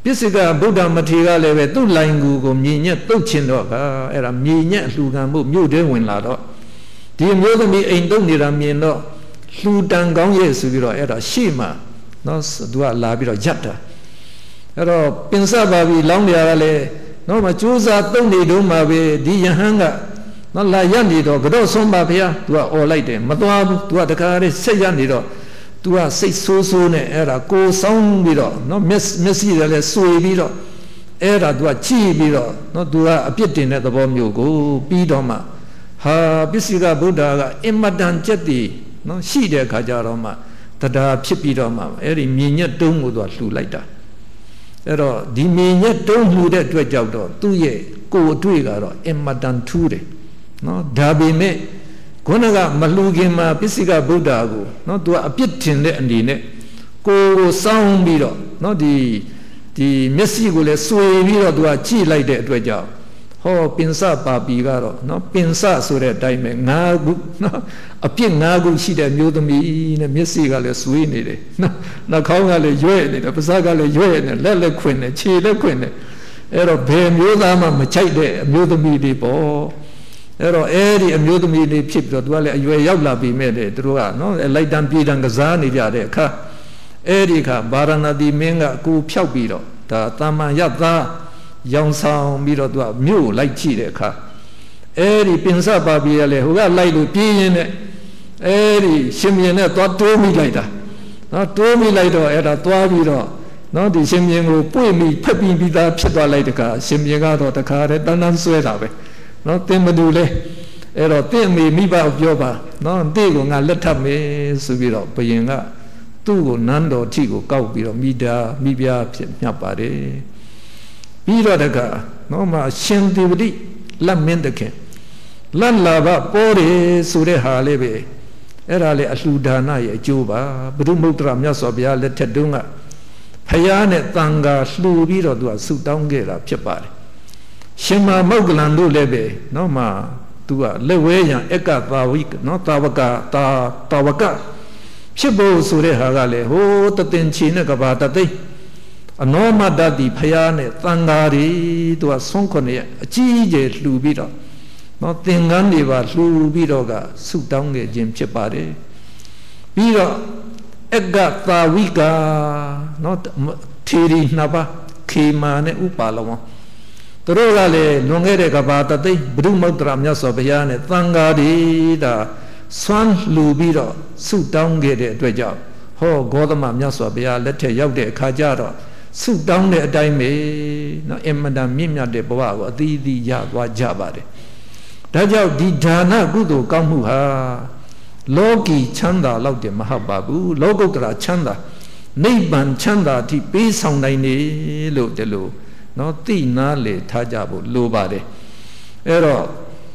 ပစ္စကဗုဒ္ဓမထေရလည်းပဲသူ့လိုင်ကူကိုမြည်ညက်တုတ်ချင်တော့ကအဲ့ဒါမြည်ညက်လှူခံမှုမြို့ထဲဝင်လာတော့ဒီအမျိုးသမီးအိမ်တုတ်နေတာမြင်တော့လှူတန်ကောင်းရဲ့ဆိုပြီးတော့အဲ့ဒါရှေ့မှာနော်သူကလာပြီးတော့ရပ်တာအဲ့တော့ပင်စပါပြီလောင်းနေရကလည်းနော်မကြိုးစားတုံးနေတုံးမှာပဲဒီယဟန်ကနော်လာရပ်နေတော့ကတော့ဆုံးပါဗျာသူကអော်လိုက်တယ်မသွားဘူးသူကတခါတည်းဆက်ရပ်နေတော့သူကစိတ်ဆိုးဆိုးနဲ့အဲ့ဒါကိုဆောင်းပြီးတော့နော်မျက်မျက်စိလည်းလည်းဆွေပြီးတော့အဲ့ဒါသူကကြည့်ပြီးတော့နော်သူကအပြစ်တင်တဲ့သဘောမျိုးကိုပြီးတော့မှဟာပစ္စည်းကဗုဒ္ဓကအင်မတန်ကြက်တည်နော်ရှိတဲ့အခါကျတော့မှတရားဖြစ်ပြီးတော့မှအဲ့ဒီမြင်ညက်တုံးကိုသူကလှူလိုက်တာအဲ့တော့ဒီမြင်ညက်တုံးလှူတဲ့အတွက်ကြောင့်တော့သူ့ရဲ့ကိုယ်အတွေ့ကတော့အင်မတန်ထူးတယ်နော်ဒါပေမဲ့ခုနကမလှူခင်မှာပစ္စည်းကဗုဒ္ဓကိုနော်သူကအပြစ်တင်တဲ့အနေနဲ့ကိုယ်ကိုစောင်းပြီးတော့နော်ဒီဒီမျက်စိကိုလည်းဆွေပြီးတော့သူကကြည့်လိုက်တဲ့အတွက်ကြောင့်ဟောပင်စပါပီကတော့နော်ပင်စဆိုတဲ့အတိုင်းပဲငါးခုနော်အပြစ်ငါးခုရှိတဲ့မျိုးသမီးနဲ့မျက်စိကလည်းဆွေးနေတယ်နော်နှာခေါင်းကလည်းရွဲ့နေတယ်ပါးစပ်ကလည်းရွဲ့နေလက်လက်ခွင်နေခြေလက်ခွင်နေအဲ့တော့ဘယ်မျိုးသားမှမချိုက်တဲ့အမျိုးသမီးတွေပေါ့အဲ့တော့အဲ့ဒီအမျိုးသမီးတွေဖြစ်ပြီးတော့သူကလည်းအရွယ်ရောက်လာပြီမဲ့တဲ့သူတို့ကနော်လိုက်တန်းပြေးတန်းကစားနေကြတဲ့အခါအဲ့ဒီအခါဗာရဏသီမင်းကကိုဖြောက်ပြီးတော့ဒါတာမန်ရသားရောင်ဆောင်ပြီးတော့သူကမြို့လိုက်ကြည့်တဲ့အခါအဲ့ဒီပင်စပါပီကလည်းဟိုကလိုက်လို့ပြေးရင်းနဲ့အဲ့ဒီရှင်မြင်းနဲ့သွားတိုးမိလိုက်တာနော်တိုးမိလိုက်တော့အဲ့ဒါသွားပြီးတော့နော်ဒီရှင်မြင်းကိုပွေ့မိဖက်ပြီးပြီးသားဖြစ်သွားလိုက်တဲ့အခါရှင်မြင်းကတော့တခါတည်းတန်းတန်းဆွဲတာပဲနော်တင်မတူလဲအဲ့တော့တင့်မိမိဘပြောပါနော်တဲ့ကိုငါလက်ထပ်မယ်ဆိုပြီးတော့ဘယင်ကသူ့ကိုနန်းတော်ထိကိုကောက်ပြီးတော့မိတာမိဖုရားဖြစ်မြတ်ပါတယ်ပြီးတော့တကနော်မှရှင်သေဝတိလက်မင်းတခင်လက်လာဘပေါ်တယ်ဆိုတဲ့ဟာလေးပဲအဲ့ဒါလေအလှူဒါနရဲ့အကျိုးပါဘုဒ္ဓမုဒ္ဒရာမြတ်စွာဘုရားလက်ထက်တုန်းကဖယားနဲ့တန်ခါလှူပြီးတော့သူကဆုတောင်းခဲ့တာဖြစ်ပါတယ်ရှင်မမောက္ကလန်တို့လည်းပဲနော်မှသူကလက်ဝဲရန်အက္ကသာဝိနော်တာဝကတာတာဝကဖြစ်ဖို့ဆိုတဲ့ဟာကလည်းဟိုးတတင်ချီနဲ့ကဘာတသိအနောမတ္တတိဖယားနဲ့တန်ဃာတွေသူကဆုံးခွနဲ့အကြီးကျယ်လှူပြီးတော့နော်သင်္ကန်းတွေပါလှူပြီးတော့ကဆုတောင်းခဲ့ခြင်းဖြစ်ပါတယ်ပြီးတော့အက္ကသာဝိကနော်ထေရီနှစ်ပါးခေမာနဲ့ဥပါလဝံသူတို့ကလည်းလွန်ခဲ့တဲ့ကဘာတသိဘုဒ္ဓမုဒ္ဒရာမြတ်စွာဘုရားနဲ့သံဃာတွေဒါဆွမ်းလှူပြီးတော့ဆုတောင်းခဲ့တဲ့အတွက်ကြောင့်ဟောဂေါတမမြတ်စွာဘုရားလက်ထက်ရောက်တဲ့အခါကျတော့ဆုတောင်းတဲ့အတိုင်းပဲနော်အင်မတန်မြင့်မြတ်တဲ့ဘဝကိုအသီးသီးရသွားကြပါတယ်ဒါကြောင့်ဒီဒါနကုသိုလ်ကောင်းမှုဟာလောကီချမ်းသာလောက်တယ်မဟုတ်ပါဘူးလောကုတ္တရာချမ်းသာနိဗ္ဗာန်ချမ်းသာအထိပေးဆောင်နိုင်တယ်လို့ဒီလိုနော်သိနာလေထားကြဖို့လိုပါတယ်အဲ့တော့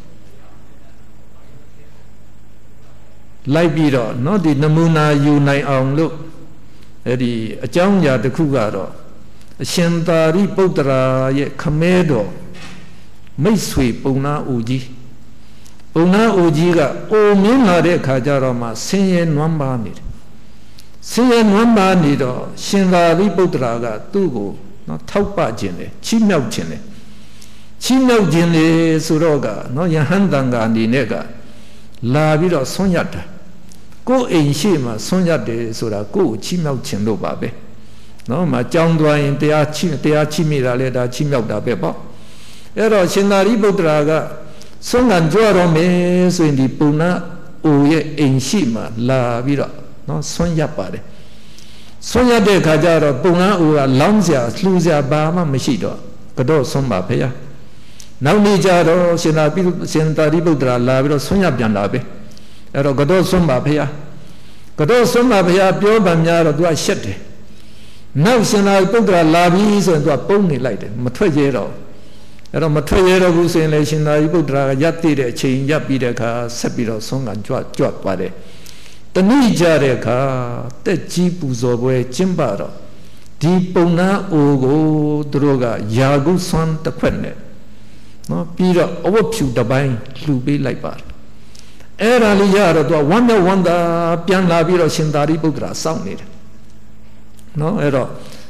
လိုက်ပြီးတော့နော်ဒီနမူနာယူနိုင်အောင်လို့အဲ့ဒီအကြောင်းအရာတစ်ခုကတော့အရှင်သာရိပုတ္တရာရဲ့ခမဲတော်မိတ်ဆွေပုံနာဦးကြီးပုံနာဦးကြီးကအိုမင်းလာတဲ့အခါကျတော့မှဆင်းရဲနွမ်းပါနေတယ်ဆင်းရဲနွမ်းပါနေတော့ရှင်သာရိပုတ္တရာကသူ့ကိုနော်ထောက်ပခြင်းလေချီးမြှောက်ခြင်းလေချီးမြှောက်ခြင်းလေဆိုတော့ကနော်ယဟန်တန်ကအနေနဲ့ကလာပြီးတော့ဆွံ့ရတာကိုယ်အိမ်ရှိမှဆွံ့ရတယ်ဆိုတာကိုယ်ကိုချီးမြှောက်ခြင်းလို့ပါပဲနော်မကြောင်းသွားရင်တရားချီးတရားချီးမိတာလေဒါချီးမြှောက်တာပဲပေါ့အဲ့တော့ရှင်သာရိပုတ္တရာကဆွမ်းခံကြွတော်မယ်ဆိုရင်ဒီပုံနာအိုရဲ့အိမ်ရှိမှလာပြီးတော့နော်ဆွံ့ရပါတယ်ဆွံ့ရတဲ့အခါကျတော့ပုံနာအိုကလောင်းစရာလှူစရာဘာမှမရှိတော့ကတော့ဆွံ့ပါဖေရနောက်နေ့ကျတော့ရှင်သာပိရှင်သာရိပုတ္တရာလာပြီးတော့ဆွံ့ရပြန်လာပဲအဲ့တော့ကတော့ဆွံ့ပါဖေရကတော့ဆွံ့ပါဖေရပြောပန်များတော့သူကရှက်တယ်နောက်ရှင်သာရိပုတ္တရာလာပြီးဆိုရင်သူကပုံနေလိုက်တယ်မထွက်ရတော့အဲ့တော့မထွက်ရတော့ဘူးဆိုရင်လေရှင်သာရိပုတ္တရာကရပ်တည်တဲ့အချိန်ရပ်ပြီးတဲ့အခါဆက်ပြီးတော့ဆုံးကကြွကြွသွားတယ်တဏှိကြတဲ့အခါတက်ကြီးပူဇော်ပွဲကျင်းပတော့ဒီပုံနာအိုကိုသူတို့ကယာကုဆွမ်းတစ်ခွက်နဲ့နော်ပြီးတော့အဝတ်ဖြူတစ်ပိုင်းလှူပေးလိုက်ပါတယ်အဲ့ဒါလေးရတော့သူကဝမ်းမြောက်ဝမ်းသာပြန်လာပြီးတော့ရှင်သာရိပုတ္တရာစောင့်နေတယ်နော်အဲ့တော့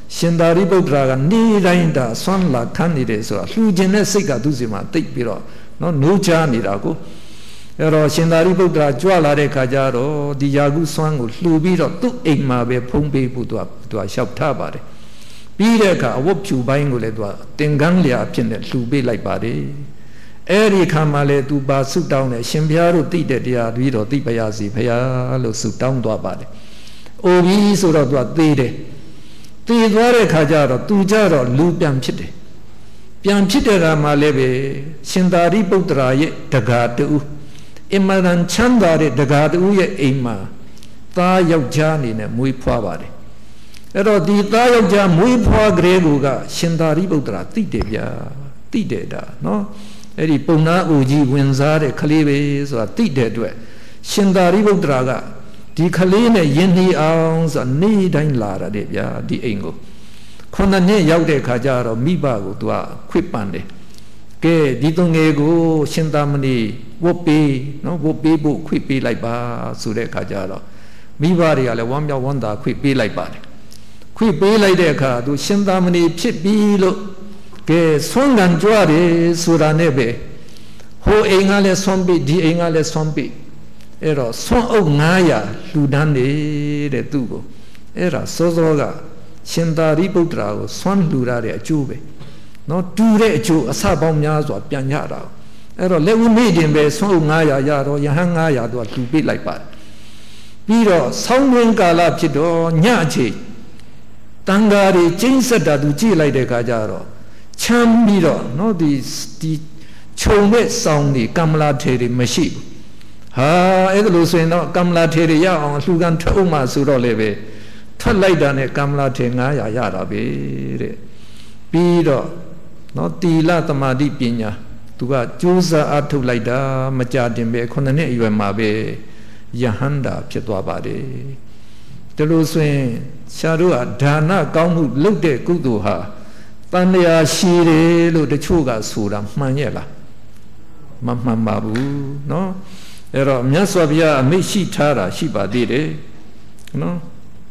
ရှင်သာရိပုတ္တရာကနေတိုင်းတာဆွမ်းလာခံနေတယ်ဆိုတာလှူခြင်းနဲ့စိတ်ကသူစီမှာတိတ်ပြီးတော့နော်နိုးချနေတာကိုအဲ့တော့ရှင်သာရိပုတ္တရာကြွလာတဲ့ခါကျတော့ဒီယာကုဆွမ်းကိုလှူပြီးတော့သူ့အိမ်မှာပဲဖုံးပေးဖို့သူကသူကလျှောက်ထားပါတယ်ပြီးတဲ့အခါအဝတ်ဖြူပိုင်းကိုလည်းသူကတင်ကန်းလျာအဖြစ်နဲ့လှူပေးလိုက်ပါတယ်အဲ့ဒီခါမှလည်းသူပါဆုတောင်းတယ်ရှင်ဘုရားတို့သိတဲ့တရားပြီးတော့သိပါရစေဘုရားလို့ဆုတောင်းသွားပါတယ်အိုပြီးဆိုတော့သူကသေးတယ်တည်သွားတဲ့ခါကျတော့သူကြတော့လူပြန်ဖြစ်တယ်ပြန်ဖြစ်တဲ့ခါမှလည်းပဲရှင်သာရိပုတ္တရာရဲ့တကာတူအမရန်ချမ်းသာတဲ့တကာတူရဲ့အိမ်မှာသားယောက်ျားအနေနဲ့မွေးဖွားပါတယ်အဲ့တော့ဒီသားယောက်ျားမွေးဖွားကလေးကရှင်သာရိပုတ္တရာသိတယ်ဗျာသိတယ်ဒါနော်အဲ့ဒီပုံနာအိုကြီးဝင်စားတဲ့ကလေးပဲဆိုတာသိတဲ့အတွက်ရှင်သာရိပုတ္တရာကဒီကလေးနဲ့ယဉ်နေအောင်ဆိုနေတိုင်းလာရတယ်ဗျာဒီအိမ်ကိုခုနှစ်နှစ်ရောက်တဲ့ခါကျတော့မိဘကိုသူကခွင့်ပန်တယ်ကဲဒီသူငယ်ကိုရှင်သာမဏေဝတ်ပေးနော်ဝတ်ပေးဖို့ခွင့်ပေးလိုက်ပါဆိုတဲ့ခါကျတော့မိဘတွေကလည်းဝမ်းမြောက်ဝမ်းသာခွင့်ပေးလိုက်ပါတယ်ခွင့်ပေးလိုက်တဲ့အခါသူရှင်သာမဏေဖြစ်ပြီလို့ကဲဆွမ်းကန်ကြွတယ်ဆိုတာနဲ့ပဲဟိုအိမ်ကလည်းဆွမ်းပြီဒီအိမ်ကလည်းဆွမ်းပြီအဲ့တော့ဆွမ်းအုပ်ငါးရာလှူဒန်းနေတဲ့သူ့ကိုအဲ့ဒါစောစောကရှင်သာရိပုတ္တရာကိုဆွမ်းလှူရတဲ့အကျိုးပဲနော်တူတဲ့အကျိုးအစပေါင်းများစွာပြန်ရတာအဲ့တော့လက်ဦးမိတင်ပဲဆွမ်းအုပ်ငါးရာရတော့ယဟန်ငါးရာသူကလှူပေးလိုက်ပါတယ်ပြီးတော့ဆောင်းတွင်းကာလဖြစ်တော့ညအချိန်တန်ဃာတွေကျင်းဆက်တာသူကြည့်လိုက်တဲ့အခါကျတော့ချမ်းပြီးတော့နော်ဒီဒီခြုံမဲ့ဆောင်းဒီကမ္မလာထေတွေမရှိဘူးဟာအဲ့ဒါလို့ဆိုရင်တော့ကမ္မလာထေတွေရအောင်လှူကန်ထွက်အောင်မှဆိုတော့လေပဲထွက်လိုက်တာနဲ့ကမ္မလာထေငါးရာရတာပဲတဲ့ပြီးတော့နော်တီလသမာဓိပညာသူကကြိုးစားအထုတ်လိုက်တာမကြတင်ပဲခုနှစ်နှစ်အရွယ်မှာပဲယဟန္တာဖြစ်သွားပါတယ်ဒါလို့ဆိုရင်ရှားတို့ကဒါနကောင်းမှုလုပ်တဲ့ကုသိုလ်ဟာတန်လျာရှိတယ်လို့တချို့ကဆိုတာမှန်ရဲ့လားမမှန်ပါဘူးเนาะအဲ့တော့မြတ်စွာဘုရားအမိန့်ရှိထားတာရှိပါသေးတယ်เนาะ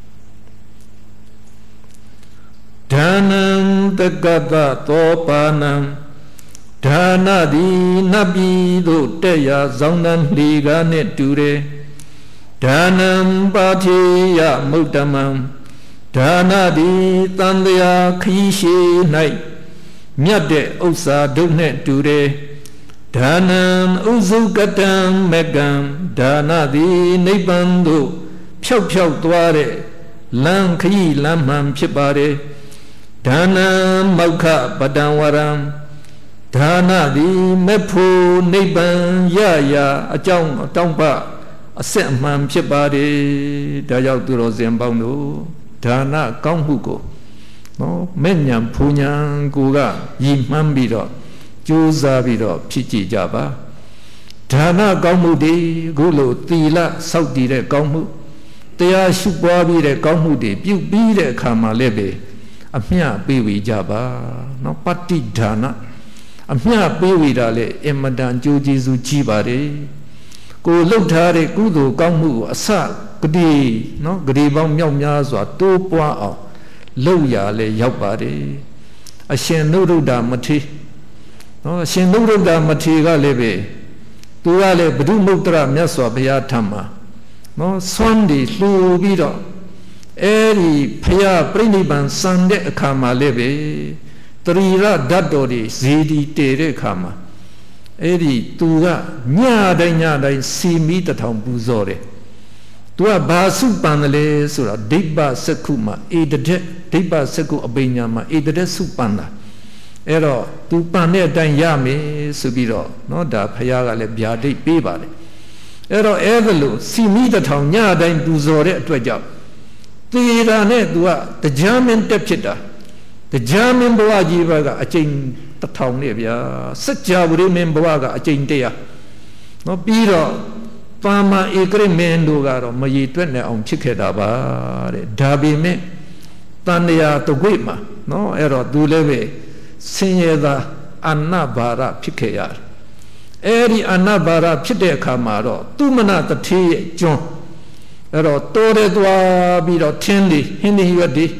ဒါနံတက္ကတသောပါဏံဒါနတိနတ်ပြည်သို့တက်ရာဇောင်းတန်းလှေကားနဲ့တူတယ်ဒါနံပါတိယမုဒ္ဓမံဒါနတိတန်တရားခီးရှိ၌မြတ်တဲ့ဥစ္စာတို့နဲ့တူတယ်ဒါနံဥစုကတံမကံဒါနတိနိဗ္ဗာန်သို့ဖြောက်ဖြောက်သွားတဲ့လမ်းခရီးလမ်းမှန်ဖြစ်ပါတယ်ဒါနံမောက္ခပတံဝရံဒါနတိမေဖို့နိဗ္ဗာန်ရရာအကြောင်းတောင်းပအစစ်အမှန်ဖြစ်ပါတယ်ဒါကြောင့်သူတော်စင်ပေါင်းတို့ဒါနကောင်းမှုကိုနော်မဲ့ညာဖူညာကိုကရည်မှန်းပြီးတော့ကြိုးစားပြီးတော့ဖြစ်ကြကြပါဒါနကောင်းမှုတွေခုလိုသီလစောင့်တည်တဲ့ကောင်းမှုတရားရှုပွားပြီးတဲ့ကောင်းမှုတွေပြုပြီးတဲ့အခါမှာလည်းပဲအမျှပေးဝေကြပါနော်ပတ္တိဒါနအမျှပေးဝေတာလေအမတန်ကြိုးကျေးဇူးကြီးပါတယ်ကိုလှုပ်ထားတဲ့ကုသိုလ်ကောင်းမှုကိုအစကတိနော်ဂရေပေါင်းမြောက်များစွာတိုးပွားအောင်လှုပ်ရလဲရောက်ပါတယ်အရှင်နုရုဒ္ဓမထေရနော်အရှင်နုရုဒ္ဓမထေရကလည်းပဲသူကလည်းဘုဒ္ဓမုတ္တရမြတ်စွာဘုရားထံမှာနော်ဆွမ်းဒီလှူပြီးတော့အဲဒီဘုရားပြိဋိဘံစံတဲ့အခါမှာလည်းပဲတရီရဓာတ်တော်တွေဇေဒီတည်တဲ့အခါမှာအဲ့ဒီသူကညတိုင်းညတိုင်းစီမီတထောင်ပူဇော်တယ်သူကဘာစုပန်တယ်လဲဆိုတော့ဒိဗ္ဗစက္ခုမှာဧတတဲ့ဒိဗ္ဗစက္ခုအပိညာမှာဧတတဲ့စုပန်တာအဲ့တော့သူပန်တဲ့အတိုင်းရမယ်ဆိုပြီးတော့เนาะဒါဖခင်ကလည်းဗျာဒိတ်ပေးပါတယ်အဲ့တော့အဲ့ဒါလို့စီမီတထောင်ညတိုင်းပူဇော်တဲ့အတွက်ကြောင့်သေတာနဲ့သူကတရားမင်းတက်ဖြစ်တာတရားမင်းဘဝကြီးဘကအကျဉ်းတထောင်နဲ့ဗျာစัจ java ဝိမင်းဘဝကအကျဉ်းတရားเนาะပြီးတော့ပါမဧကရမင်းတို့ကတော့မရည်တွက်နဲ့အောင်ဖြစ်ခဲ့တာပါတဲ့ဒါပေမဲ့တန်တရားတကွေ့မှာเนาะအဲ့တော့သူလည်းပဲဆင်းရဲသာအနဘာရဖြစ်ခဲ့ရတယ်အဲ့ဒီအနဘာရဖြစ်တဲ့အခါမှာတော့သူမနတထေရဲ့ကျွန်းအဲ့တော့တိုးရဲသွားပြီးတော့ထင်းလေးဟင်းဒီရွက်ဒီ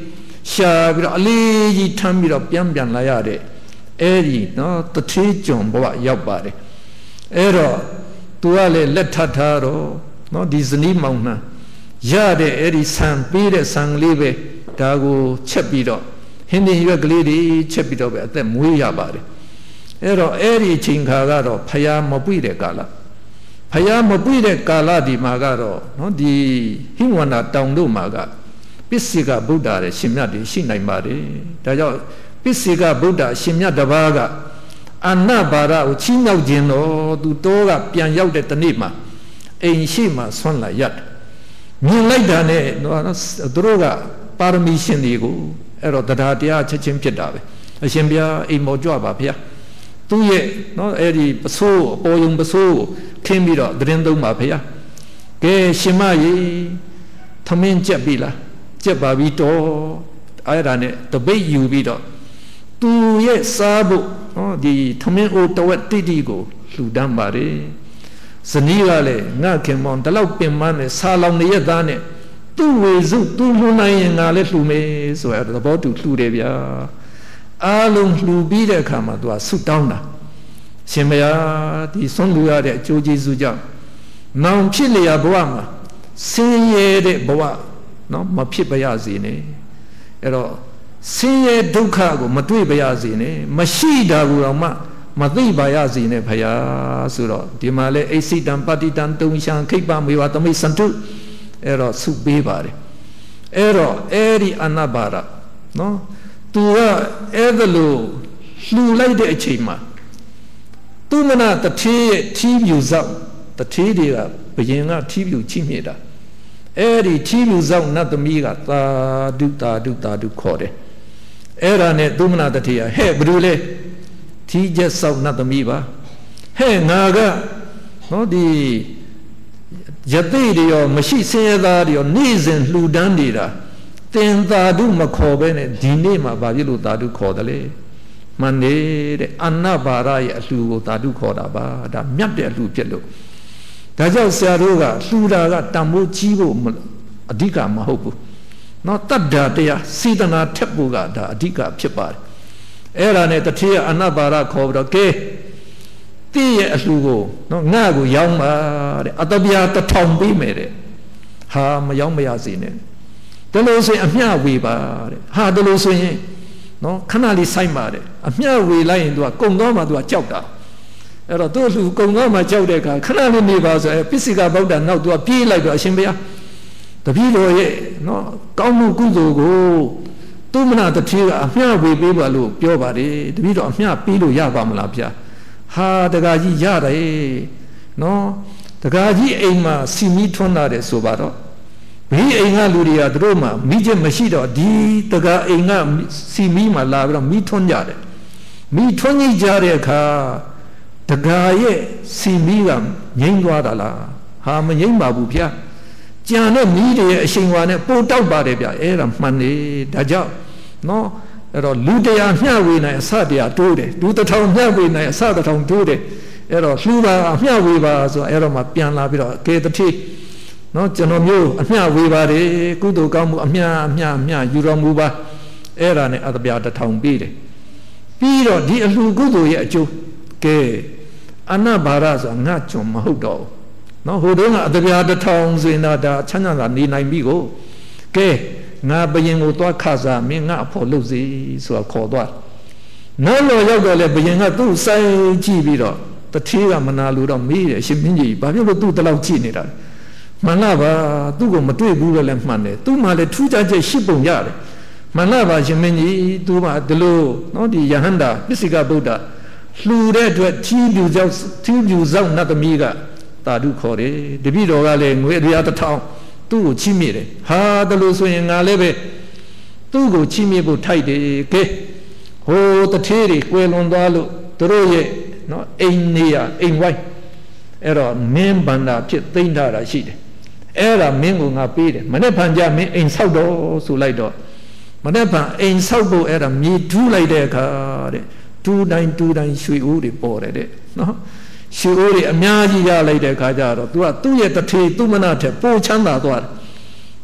ရှာပြီးတော့အလေးကြီးထမ်းပြီးတော့ပြန်ပြန်လာရတဲ့အဲ့ဒီနော်တထေးကျွန်ဘဝရောက်ပါတယ်အဲ့တော့သူကလည်းလက်ထပ်ထားတော့နော်ဒီဇနီးမောင်နှံရတဲ့အဲ့ဒီဆံပေးတဲ့ဆံလေးပဲဒါကိုချက်ပြီးတော့ဟင်းတင်ရွက်ကလေးတွေချက်ပြီးတော့ပဲအသက်မွေးရပါတယ်အဲ့တော့အဲ့ဒီအချိန်ခါကတော့ဖယားမပွေတဲ့ကာလဖယားမပွေတဲ့ကာလဒီမှာကတော့နော်ဒီဟိမဝန္တာတောင်တို့မှာကပစ္စေကဗုဒ္ဓရဲ့ရှင်မြတ်တွေရှိနိုင်ပါတယ်ဒါကြောင့်ပစ္စေကဗုဒ္ဓရှင်မြတ်တစ်ပါးကအနဗ္ဗာရကိုချီးမြှောက်ခြင်းတော့သူတောကပြန်ရောက်တဲ့တနေ့မှာအိမ်ရှိမှဆွမ်းလာရမြင်လိုက်တာနဲ့သူတို့ကပါရမီရှင်တွေကိုအဲ့တော့တရားတရားချက်ချင်းဖြစ်တာပဲအရှင်ဘုရားအိမ်မော်ကြွပါဗျာသူ့ရဲ့နော်အဲ့ဒီပစိုးအပေါ်ယုံပစိုးကိုခင်းပြီးတော့သတင်းသုံးပါဗျာကဲရှင်မကြီးသမင်းကြက်ပြီလားကြက်ပါပြီတော့အဲ့ဒါနဲ့တပိတ်ယူပြီးတော့သူရဲ့စားဖို့နော်ဒီသမင်းအိုတဝက်တိတိကိုလှူဒန်းပါတယ်ဇနီးကလည်းငါခင်မောင်ဒီလောက်ပင်မနဲ့ဆာလောင်နေရသားနဲ့သူ့ဝေစုသူ့လှူနိုင်ရင်ငါလည်းလှူမယ်ဆိုရတဲ့သဘောတူလှူတယ်ဗျာအားလုံးလှူပြီးတဲ့အခါမှာသူကဆုတောင်းတာရှင်မယားဒီဆုံးလူရတဲ့အကျိုးကျေးဇူးကြောင့်နောင်ဖြစ်လျာဘဝမှာဆင်းရဲတဲ့ဘဝနော်မဖြစ်ပါရစေနဲ့အဲ့တော့ဆင်းရဲဒုက္ခကိုမတွေ့ပါရစေနဲ့မရှိတာကိုတော့မှမသိပါရစေနဲ့ဖယားဆိုတော့ဒီမှာလဲအိစိတံပတိတံတုံရှံခိပ္ပမေဝသမိစန္တုအဲ့တော့ဆုပေးပါတယ်အဲ့တော့အဲ့ဒီအနဗ္ဗာရနော်သူကအဲ့ဒါလို့လှူလိုက်တဲ့အချိန်မှာသူမနာတထေးရဲ့ထီးပြူစောက်တထေးတွေကဘယင်ကထီးပြူချိမြစ်တာအဲ့ဒီထီးပြူစောက်နတ်သမီးကသာဓုသာဓုသာဓုခေါ်တယ်အဲ့ဒါနဲ့သူမနာတထေးကဟဲ့ဘယ်လိုလဲထီးချက်စောက်နတ်သမီးပါဟဲ့ငါကနော်ဒီယသိတွေရောမရှိစင်ရသားတွေရောနေ့စဉ်လှူဒန်းနေတာတင်သာဓုမခေါ်ပဲနဲ့ဒီနေ့မှာဘာဖြစ်လို့သာဓုခေါ်တယ်လဲမှန်တယ်တဲ့အနဗ္ဗာရရဲ့အလှူကိုသာဓုခေါ်တာပါဒါမြတ်တဲ့အလှူဖြစ်လို့ဒါကြောင့်ဆရာတို့ကလှူတာကတန်ဖိုးကြီးဖို့အဓိကမဟုတ်ဘူးနော်တတ္တာတရားစေတနာထက်ဖို့ကဒါအဓိကဖြစ်ပါတယ်အဲ့ဒါနဲ့တထေးကအနဗ္ဗာရခေါ်ပြီးတော့ကဲတည့်ရဲ့အလှူကိုနော်ငါ့ကိုရောင်းပါတဲ့အတပြာတစ်ထောင်ပေးမယ်တဲ့ဟာမရောင်းမရစေနဲ့ဒါလို့ဆိုရင်အမျှဝေပါတဲ့ဟာဒါလို့ဆိုရင်နော်ခဏလေးစိုက်ပါတဲ့အမျှဝေလိုက်ရင်သူကကုံသွားမှသူကကြောက်တာအဲ့တော့သူ့လူကုံသွားမှကြောက်တဲ့အခါခဏလေးနေပါဆိုအဲပစ္စေကဗုဒ္ဓနောက်သူကပြေးလိုက်တော့အရှင်ဘုရားတပည့်တော်ရဲ့နော်ကောင်းမှုကုသိုလ်ကိုသူမနာတထေးကအမျှဝေပေးပါလို့ပြောပါတယ်တပည့်တော်အမျှပေးလို့ရပါမလားဗျာဟာတကာကြီးရတယ်နော်တကာကြီးအိမ်မှာစီမီထွန်းလာတယ်ဆိုပါတော့ဘေးအိမ်ကလူတွေကသူတို့မှမိချက်မရှိတော့ဒီတကာအိမ်ကစီမီမှာလာပြီးတော့မိထွန်းကြတယ်မိထွန်းကြီးကြတဲ့အခါတကာရဲ့စီမီကငိမ့်သွားတာလားဟာမငိမ့်ပါဘူးဗျာကြံတဲ့မိတွေရဲ့အရှိန်ဝါနဲ့ပိုတောက်ပါတယ်ဗျာအဲ့ဒါမှန်နေဒါကြောင့်နော်အဲ့တော့လူတရားမျှဝေနိုင်အစတရားတိုးတယ်လူတစ်ထောင်မျှဝေနိုင်အစတစ်ထောင်တိုးတယ်အဲ့တော့လှူပါအမျှဝေပါဆိုအဲ့တော့မှပြန်လာပြီးတော့ကဲတတိနော်ကျွန်တော်မျိုးအမျှဝေပါတယ်ကုသိုလ်ကောင်းမှုအမျှအမျှအမျှယူတော်မူပါအဲ့ဒါနဲ့အတပြာတစ်ထောင်ပေးတယ်ပြီးတော့ဒီအလှူကုသိုလ်ရဲ့အကျိုးကဲအနဗ္ဗာရဆိုတာငါကျွန်မဟုတ်တော့နော်ဟိုတုန်းကအတပြာတစ်ထောင်ဆိုရင်တော့ဒါချမ်းသာနေနိုင်ပြီကိုကဲငါဘယင်ကိုသွားခစားမင်းငါအဖို့လုပ်စီဆိုတာခေါ်သွားနောက်တော့ရောက်တော့လေဘယင်ကသူ့ဆိုင်ကြည့်ပြီးတော့တထေးကမနာလို့တော့မေးတယ်ရှင်မင်းကြီးဘာဖြစ်လို့သူ့တလောက်ကြည့်နေတာမှန်လားပါသူ့ကိုမတွေ့ဘူးလို့လည်းမှန်တယ်သူ့မှာလည်းထူးခြားချက်ရှိပုံရတယ်မှန်လားပါရှင်မင်းကြီးသူ့မှာဒီလိုနော်ဒီယဟန္တာပစ္စေကဗုဒ္ဓလှူတဲ့အတွက်ထီးပြူကြောက်ထီးပြူစောက်နတ်သမီးကသာဓုခေါ်တယ်တပည့်တော်ကလည်းငွေအရာတစ်ထောင်သူ့ကိုချီးမြှင့်တယ်ဟာဒါလို့ဆိုရင်ငါလည်းပဲသူ့ကိုချီးမြှင့်ဖို့ထိုက်တယ်ကဲဟိုတထေးတွေကွယ်လွန်သွားလို့တို့ရဲ့နော်အိမ်နေရအိမ်ဝိုင်းအဲ့တော့မင်းဗန္ဒာဖြစ်သိမ့်ထားတာရှိတယ်အဲ့ဒါမင်းကိုငါပေးတယ်မနေ့ဖန်ကြမင်းအိမ်ဆောက်တော့ဆိုလိုက်တော့မနေ့ဖန်အိမ်ဆောက်ဖို့အဲ့ဒါမြေထူးလိုက်တဲ့အခါတဲ့တူတိုင်းတူတိုင်းရွှေအိုးတွေပေါ်တယ်တဲ့နော်ရွှေအိုးတွေအများကြီးရလိုက်တဲ့အခါကျတော့ तू ကသူ့ရဲ့တထေးသူ့မနာထက်ပိုချမ်းသာသွားတယ်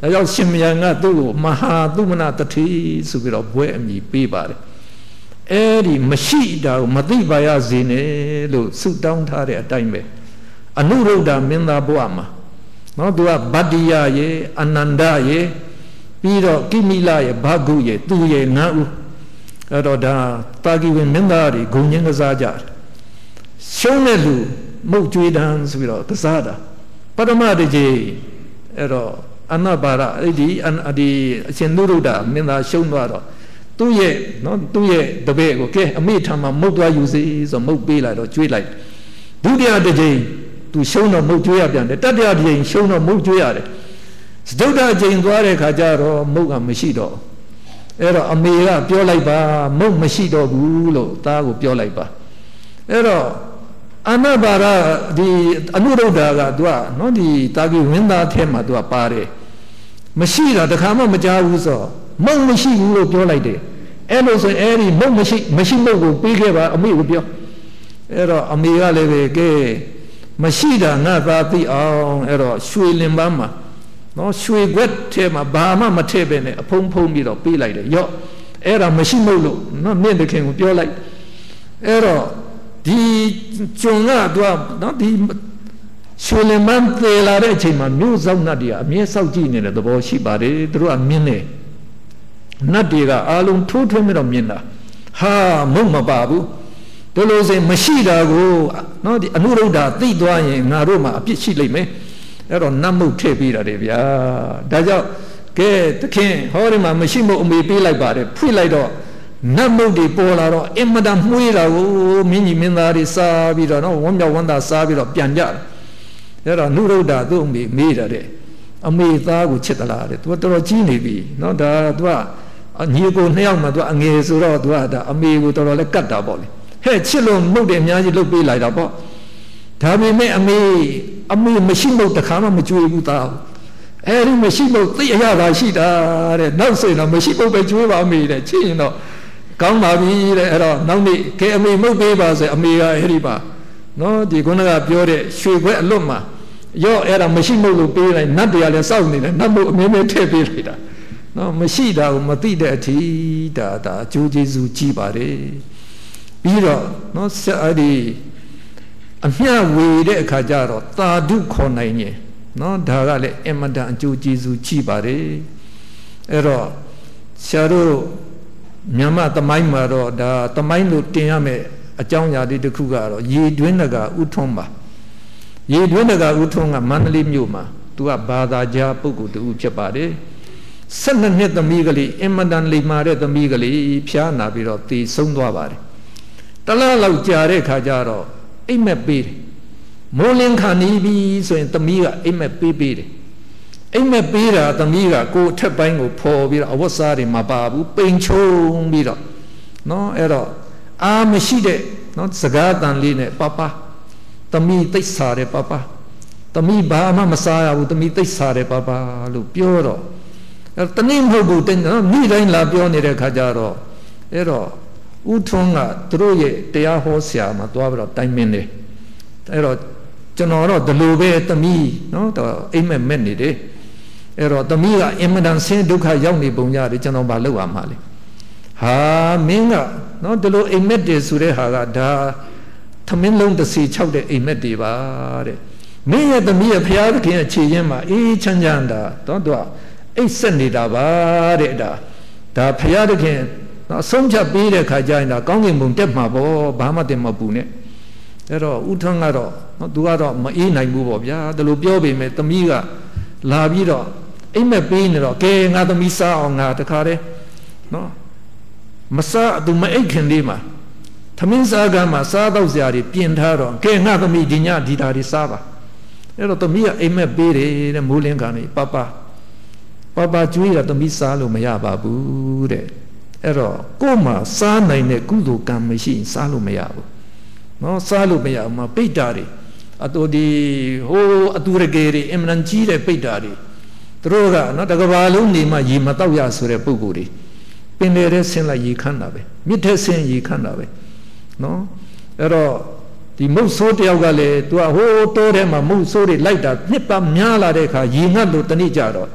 ဒါကြောင့်ရှင်မယံကသူ့ကိုမဟာသုမနတတိဆိုပြီးတော့ဘွဲအမည်ပေးပါတယ်အဲ့ဒီမရှိတာကိုမသိပါရစေနဲ့လို့ဆုတောင်းထားတဲ့အတိုင်းပဲအနုရုဒ္ဓမင်းသားဘဝမှာနော်သူကဗတ္တိယရေအနန္ဒရေပြီးတော့ကိမိလရေဘဂုရေသူရေငါးဦးအဲ့တော့ဒါတာဂိဝင်မင်းသားတွေဂုံချင်းကစားကြတယ်ရှုံးတဲ့လူမုတ်ကြွေးတန်းဆိုပြီးတော့ကစားတာပထမတစ်ချိန်အဲ့တော့အနဘာရအဲ့ဒီအဒီအရှင်နုရုဒ္ဓမင်းသားရှုံးသွားတော့သူ့ရဲ့နော်သူ့ရဲ့တပည့်ကိုကဲအမိထံမှာမုတ်သွားယူစီဆိုမုတ်ပေးလိုက်တော့ကြွေးလိုက်ဒုတိယတစ်ချိန်သူရှုံးတော့မုတ်ကြွေးရပြန်တယ်တတိယတစ်ချိန်ရှုံးတော့မုတ်ကြွေးရတယ်စတုဒ္ဓချိန်သွားတဲ့ခါကျတော့မုတ်ကမရှိတော့အဲ့တော့အမေကပြောလိုက်ပါမုတ်မရှိတော့ဘူးလို့သားကိုပြောလိုက်ပါအဲ့တော့အနဘာရဒီအနုရုဒ္ဓကသူကနော်ဒီတာဂိဝင်းသားထဲမှာသူကပါတယ်မရှိတာတခါမှမကြားဘူးဆိုမုတ်မရှိဘူးလို့ပြောလိုက်တယ်အဲ့လိုဆိုရင်အဲ့ဒီမုတ်မရှိမရှိမုတ်ကိုပေးခဲ့ပါအမေကိုပြောအဲ့တော့အမေကလည်းပဲကဲမရှိတာငါသားသိအောင်အဲ့တော့ရွှေလင်ပန်းမှာနော်ရွှေခွက်ထဲမှာဘာမှမထည့်ပဲနဲ့အဖုံးဖုံးပြီးတော့ပေးလိုက်တယ်ရော့အဲ့ဒါမရှိမုတ်လို့နော်မြင့်တခင်ကိုပြောလိုက်အဲ့တော့ဒီကျွန်ကသူကနော်ဒီရွှေလင်ပန်းသေလာတဲ့အချိန်မှာမြို့စောက်နတ်တွေကအမြဲစောက်ကြည့်နေတဲ့သဘောရှိပါတယ်သူတို့ကမြင်တယ်နတ်တွေကအားလုံးထိုးထွင်းပြီးတော့မြင်တာဟာမုတ်မပါဘူးဒီလိုဆိုမရှိတာကိုနော်ဒီအနုရုဒ္ဓသိသွားရင်ငါတို့မှာအပြစ်ရှိလိမ့်မယ်အဲ့တော့နတ်မုတ်ထည့်ပေးတာတွေဗျာဒါကြောင့်ကဲသခင်ဟောဒီမှာမရှိမုတ်အမေပေးလိုက်ပါတယ်ဖွင့်လိုက်တော့နတ်မုတ်တွေပေါ်လာတော့အင်မတန်မှုေးတာကိုမင်းကြီးမင်းသားတွေစားပြီးတော့နော်ဝမ်းမြောက်ဝမ်းသာစားပြီးတော့ပြန်ကြတယ်အဲ့တော့နုရုဒ္ဓသူ့အမေမေးတာတဲ့အမေသားကိုချစ်သလားတဲ့သူကတော်တော်ကြီးနေပြီနော်ဒါသူကညီကိုနှစ်ယောက်မှသူကအငယ်ဆိုတော့သူကဒါအမေကိုတော်တော်လေးကတ်တာပေါ့လေဟဲ့ချစ်လို့မုတ်တယ်အများကြီးလှုပ်ပေးလိုက်တာပေါ့ဒါပေမဲ့အမေအမေမရှိမုတ်တခါမှမကြွေးဘူးသားအဲ့ဒီမရှိမုတ်သိအရသာရှိတာတဲ့နောက်ဆိုရင်တော့မရှိမုတ်ပဲကြွေးပါအမေတဲ့ချစ်ရင်တော့ကောင်းပါပြီတဲ့အဲ့တော့နောက်နေ့ကဲအမေမုတ်ပေးပါဆိုအမေကအဲ့ဒီပါနော်ဒီခုနကပြောတဲ့ရွှေခွက်အလွတ်မှာရော့အဲ့ဒါမရှိမုတ်လို့ပေးလိုက်နတ်တွေကလည်းစောက်နေတယ်နတ်မုတ်အမေမဲထည့်ပေးလိုက်တာနော်မရှိတာကိုမသိတဲ့အထိဒါဒါအကျိုးကျေးဇူးကြီးပါတယ်ပြီးတော့နော်ဆက်အဲ့ဒီအမျှဝေတဲ့အခါကျတော့သာဓုခေါ်နိုင်ရင်နော်ဒါကလည်းအမတန်အကျိုးကျေးဇူးကြီးပါတယ်အဲ့တော့ဆရာတို့မြန်မာသမိုင်းမှာတော့ဒါသမိုင်းလို့တင်ရမယ်အကြောင်းအရာတွေတစ်ခုကတော့ရေတွင်းတကဥထွန်းပါရေတွင်းတကဥထွန်းကမန္တလေးမြို့မှာသူကဘာသာကြားပုဂ္ဂိုလ်တူဖြစ်ပါတယ်ဆက်နှစ်နှစ်သမီးကလေးအင်မတန်လိမ္မာတဲ့သမီးကလေးဖျားနာပြီးတော့တည်ဆုံးသွားပါတယ်တလားလောက်ကြာတဲ့ခါကျတော့အိမ်မက်ပေးတယ်မိုးလင်းခါနေပြီဆိုရင်သမီးကအိမ်မက်ပေးပေးတယ်အိမ်မက်ပေးတာသမီးကကိုယ်အထက်ပိုင်းကိုဖော်ပြီးတော့အဝတ်စားတွေမပါဘူးပိန်ချုံပြီးတော့နော်အဲ့တော့အာမရှိတဲ့နော်စကားတန်လေးနဲ့ပပသမီးသိစ္စာတယ်ပပသမီးဘာမှမစားရဘူးသမီးသိစ္စာတယ်ပပလို့ပြောတော့အဲ့တနည်းမဟုတ်ဘူးတင်းနော်မိတိုင်းလာပြောနေတဲ့ခါကျတော့အဲ့တော့ဥထွန်းကသူတို့ရဲ့တရားဟောဆရာမှာသွားပြီးတော့တိုင်ပင်တယ်အဲ့တော့ကျွန်တော်တော့ဒီလိုပဲသမီးနော်တော့အိမ်မက်မက်နေတယ်အဲ့တော့သမီးကအင်မတန်ဆင်းဒုက္ခရောက်နေပုံရတယ်ကျွန်တော်မလုပ်ရမှာလေဟာမင်းကနော်ဒီလိုအိမ်မက်တယ်ဆိုတဲ့ဟာကဒါသမင်းလုံးတစ်စီ၆တဲ့အိမ်မက်တွေပါတဲ့မင်းရဲ့သမီးရဲ့ဖျားသခင်ရဲ့ခြေရင်းမှာအေးချမ်းချမ်းတာတော့သူကအိတ်ဆက်နေတာပါတဲ့ဒါဒါဖျားသခင်နော်အဆုံးဖြတ်ပေးတဲ့ခါကျရင်ဒါကောင်းကင်ဘုံတက်မှာပေါ့ဘာမှတင်မပူနဲ့အဲ့တော့ဥထွန်းကတော့နော်သူကတော့မအေးနိုင်ဘူးပေါ့ဗျာဒါလိုပြောပေမဲ့သမီးကလာပြီးတော့အိမ်မက်ပေးနေတော့ကဲငါသမီးစားအောင်ငါတခါတည်းနော်မစားသူမအိတ်ခင်လေးမှာသမင်းစားကမှာစားတော့စရာတွေပြင်ထားတော့ကဲငါသမီးဒီညဒီတာတွေစားပါအဲ့တော့သမီးကအိမ်မက်ပေးတယ်တဲ့မိုးလင်းကနေပပပပကျွေးတာသမီးစားလို့မရပါဘူးတဲ့အဲ့တော့ကို့မှာစားနိုင်တဲ့ကုသိုလ်ကံမရှိရင်စားလို့မရဘူးနော်စားလို့မရဘူးမှာပိဋ္ဌာတွေအတူဒီဟိုအတူရကေတွေအင်မတန်ကြီးတဲ့ပိဋ္ဌာတွေသူတို့ကနော်တကဘာလုံးနေမှရေမတောက်ရဆိုတဲ့ပုဂ္ဂိုလ်တွေပင်လေတဲ့ဆင်းလိုက်ရေခမ်းတာပဲမြစ်တဲ့ဆင်းရေခမ်းတာပဲနော်အဲ့တော့ဒီမုတ်ဆိုးတယောက်ကလည်းသူကဟိုးတိုးထဲမှာမုတ်ဆိုးတွေလိုက်တာနှစ်ပတ်များလာတဲ့အခါရေငတ်လို့တနည်းကြတော့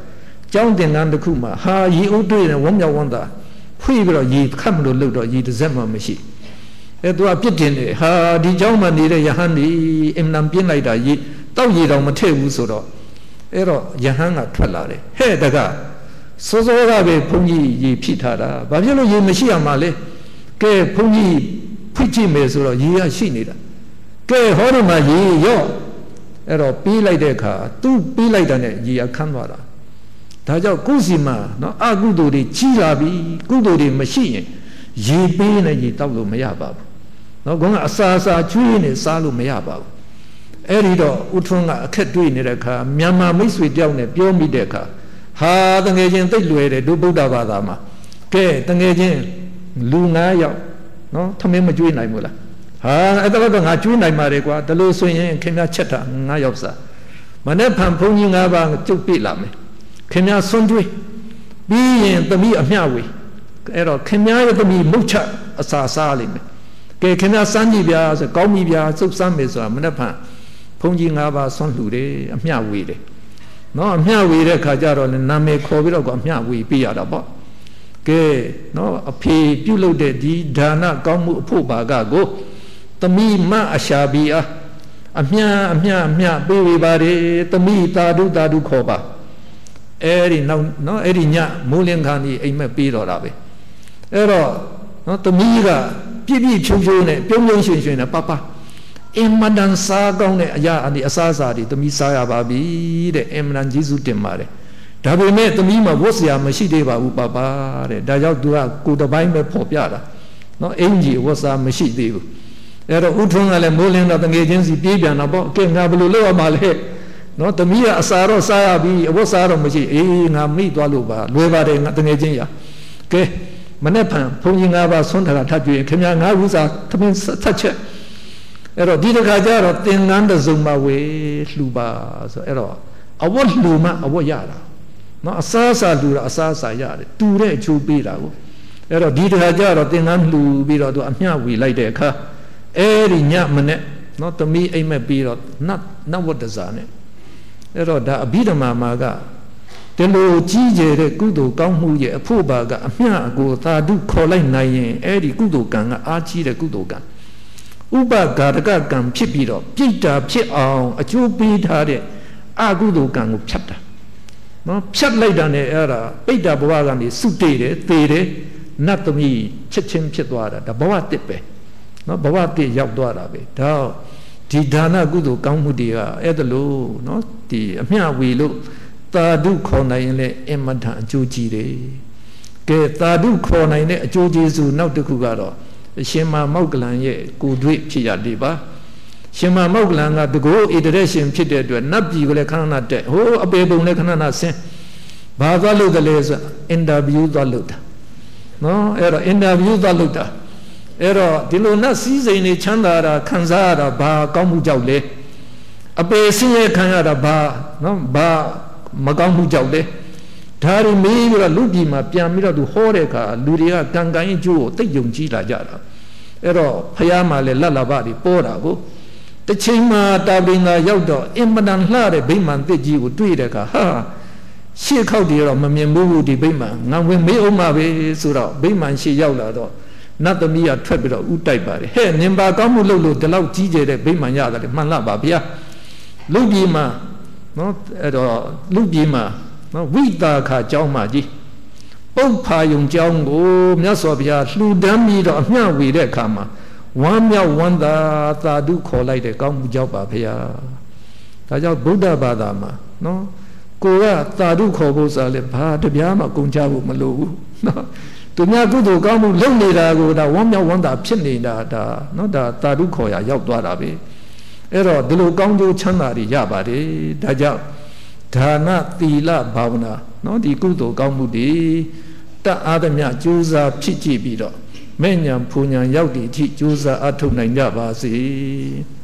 ကျောင်းသင်္ကန်းတစ်ခုမှာဟာရေဥတွေ့နေဝမ်းမြောက်ဝမ်းသာဖွေးပြီးတော့ရေခတ်မလို့လို့တော့ရေတစ်စက်မှမရှိအဲသူကပြစ်တင်တယ်ဟာဒီကျောင်းမှာနေတဲ့ယဟန်ဒီအင်နံပြင်းလိုက်တာရေတောက်ရေတော့မထည့်ဘူးဆိုတော့အဲ့တော့ယဟန်ကထွက်လာတယ်ဟဲ့တကစောစောကပဲဘုန်းကြီးရေဖြစ်ထားတာဘာဖြစ်လို့ရေမရှိရမှာလဲကဲဘုန်းကြီးဖိတ်ကြည့်မယ်ဆိုတော့ရေရရှိနေတာကဲဟောဒီမှာရေရော့အဲ့တော့ပြီးလိုက်တဲ့အခါသူပြီးလိုက်တာနဲ့ရေအခန်းသွားတာဒါကြောင့်ကုစီမှာနော်အကုသိုလ်တွေကြီးလာပြီကုသိုလ်တွေမရှိရင်ရေပေးနဲ့ရေတောက်လို့မရပါဘူးနော်ခေါင်းကအစာအစာကျွေးနေစားလို့မရပါဘူးအဲ့ဒီတော့ဥထွန်းကအခက်တွေ့နေတဲ့အခါမြန်မာမိတ်ဆွေတယောက်နဲ့ပြောမိတဲ့အခါဟာတငယ်ချင်းသိလွယ်တယ်တို့ဗုဒ္ဓဘာသာမှာကဲတငယ်ချင်းလူငါးယောက်နော်ထမင်းမကျွေးနိုင်ဘူးလားဟာအဲ့တော့ငါကျွေးနိုင်ပါတယ်ကွာဒါလို့ဆိုရင်ခင်ဗျားချက်တာငါးယောက်စားမနေ့ဖန်ဘုန်းကြီးငါးပါးကျုပ်ပြလာမယ်ခင်ဗျားဆွန်းတွေးပြီးရင်သမီးအမျှဝေအဲ့တော့ခင်ဗျားရဲ့သမီးမုတ်ချအစာစားလိမ့်မယ်ကဲခင်ဗျားစမ်းကြည့်ဗျာဆိုကောင်းပြီဗျာစုပ်စမ်းမယ်ဆိုတာမနေ့ဖန်ဘုန်းကြီးငါးပါးဆွန်းလှူတယ်အမျှဝေတယ်နော်အမျှဝေတဲ့ခါကျတော့နာမည်ခေါ်ပြီးတော့ကအမျှဝေပြရတာပေါ့ကဲနော်အဖေပြုတ်လို့တဲ့ဒီဒါနကောင်းမှုအဖို့ပါကကိုသမီးမအရှာဘီအားအမျှအမျှအမျှပေးဝေပါတယ်သမီးသာဓုသာဓုခေါ်ပါအဲ့ဒီနောက်နော်အဲ့ဒီညမိုးလင်းခါနေအိမ်မက်ပေးတော့တာပဲအဲ့တော့နော်သမီးကပြည့်ပြည့်ဖြုံဖြုံနဲ့ပြုံးပြုံးရွှင်ရွှင်နဲ့ပပအင်မတန်စားကောင်းတဲ့အရာအဒီအစားအစာတွေသမီးစားရပါပြီတဲ့အင်မတန်ကျေးဇူးတင်ပါတယ်ဒါပေမဲ့သမီးမှာဝတ်စရာမရှိသေးပါဘူးပပတဲ့ဒါကြောင့်သူကကိုယ်တစ်ပိုင်းပဲဖော်ပြတာနော်အင်ကြီးဝတ်စားမရှိသေးဘူးအဲ့တော့ဥထွန်းကလည်းမိုးလင်းတော့တငယ်ချင်းစီပြေးပြန်တော့ပေါ့ကဲငါဘယ်လိုလုပ်ရမှာလဲနော်သမီးကအစာတော့စားရပြီအဝတ်စားတော့မရှိအေးငါမိသွားလို့ပါလွယ်ပါတယ်ငါတငယ်ချင်းရကဲမနေ့ဖန်ဘုန်းကြီးငါးပါးဆွမ်းထားတာထပ်ကြွေခင်ဗျာငါးခုစားသမင်းဆက်ချက်အဲ့တော့ဒီတခါကျတော့သင်္ကန်းတစ်စုံမှဝေလှူပါဆိုအဲ့တော့အဝတ်လှူမှအဝတ်ရတာနော်အစားအစာလှူတာအစားအစာရတယ်တူတဲ့အချိုးပေးတာကိုအဲ့တော့ဒီတခါကျတော့သင်္ကန်းလှူပြီးတော့သူအမျှဝေလိုက်တဲ့အခါအဲ့ဒီညမနဲ့နော်သမီးအိမ်မက်ပြီးတော့နတ်နတ်ဝတ္တဇာနဲ့အဲ့တော့ဒါအဘိဓမ္မာမှာကဒီလိုကြီးကျယ်တဲ့ကုသိုလ်ကောင်းမှုရဲ့အဖို့ပါကအမျှအကိုသာဓုခေါ်လိုက်နိုင်ရင်အဲ့ဒီကုသိုလ်ကံကအားကြီးတဲ့ကုသိုလ်ကံဥပဂါရကကံဖြစ်ပြီးတော့ပြိတ္တာဖြစ်အောင်အကျိုးပေးထားတဲ့အကုသိုလ်ကံကိုဖြတ်တာနော်ဖြတ်လိုက်တာနဲ့အဲ့ဒါပိတ္တာဘဝကနေစုတေတယ်သေတယ်နတ်သမီးချက်ချင်းဖြစ်သွားတာဒါဘဝတစ်ပဲနော်ဘဝတစ်ရောက်သွားတာပဲဒါဒီဒါနကုသိုလ်ကောင်းမှုတွေကအဲ့ဒါလို့နော်ဒီအမျှဝေလို့သာဓုခေါ်နိုင်ရင်လည်းအမတန်အကျိုးကြီးတယ်ကဲသာဓုခေါ်နိုင်တဲ့အကျိုးကျေးဇူးနောက်တစ်ခုကတော့ရှင်မမောက္ကလန်ရဲ့ကိုယ်တွေ့ဖြစ်ရတယ်ပါရှင်မမောက္ကလန်ကတကောဣတရက်ရှင်ဖြစ်တဲ့အတွက်နတ်ပြည်ကိုလည်းခဏခဏတက်ဟိုးအပေပုံလည်းခဏခဏဆင်းဘာသွားလို့တလဲဆိုအင်တာဗျူးသွားလို့တာနော်အဲ့တော့အင်တာဗျူးသွားလို့တာအဲ့တော့ဒီလိုနတ်စည်းစိမ်နေချမ်းသာတာခံစားရတာဘာကောင်းမှုကြောင့်လဲအပေဆင်းရဲခံရတာဘာနော်ဘာမကောင်းမှုကြောင့်လဲဒါရီမေးပြီးတော့လူပြည်မှာပြန်ပြီးတော့သူဟောတဲ့အခါလူတွေကကံကံအကျိုးကိုသိယုံကြည်လာကြတာအဲ့တော့ဖယားမှာလည်းလက်လာပတွေပေါ်တာကိုတစ်ချိန်မှာတာပင်သာရောက်တော့အင်မတန်လှတဲ့ဗိမာန်တစ်ကြီးကိုတွေ့တဲ့အခါဟာရှေ့ခောက်တည်းတော့မမြင်ဘူးဒီဗိမာန်ငါဝင်မေးအောင်ပါပဲဆိုတော့ဗိမာန်ရှေ့ရောက်လာတော့နတ်သမီးကထွက်ပြီးတော့ဥတိုက်ပါတယ်ဟဲ့နင်ပါကောင်းမှုလုပ်လို့ဒီလောက်ကြီးကျယ်တဲ့ဗိမာန်ရတယ်မှန်လားပါဗျာလူပြည်မှာနော်အဲ့တော့လူပြည်မှာနော်ဝိတာခအကြောင်းမှကြီးပုပ္ဖာယုံเจ้าကိုမြတ်စွာဘုရားလှူဒန်းပြီးတော့အမျှဝေတဲ့အခါမှာဝမ်းမြောက်ဝမ်းသာသာဓုခေါ်လိုက်တဲ့ကောင်းမှုကြောင့်ပါဘုရားဒါကြောင့်ဗုဒ္ဓဘာသာမှာနော်ကိုကသာဓုခေါ်ဖို့ဆိုလဲဘာတပြားမှကုန်ကြဖို့မလိုဘူးနော်သူများကုသိုလ်ကောင်းမှုလုပ်နေတာကိုဒါဝမ်းမြောက်ဝမ်းသာဖြစ်နေတာဒါနော်ဒါသာဓုခေါ်ရရောက်သွားတာပဲအဲ့တော့ဒီလိုကောင်းကျိုးချမ်းသာတွေရပါတယ်ဒါကြောင့်ဒါနသီလဘာဝနာနော်ဒီကုသိုလ်ကောင်းမှုတွေတတ်အားသမျှကြိုးစားဖြစ်ကြည့်ပြီးတော့မဲ့ညာဖူညာရောက်သည့်အထိကြိုးစားအထောက်နိုင်ကြပါစေ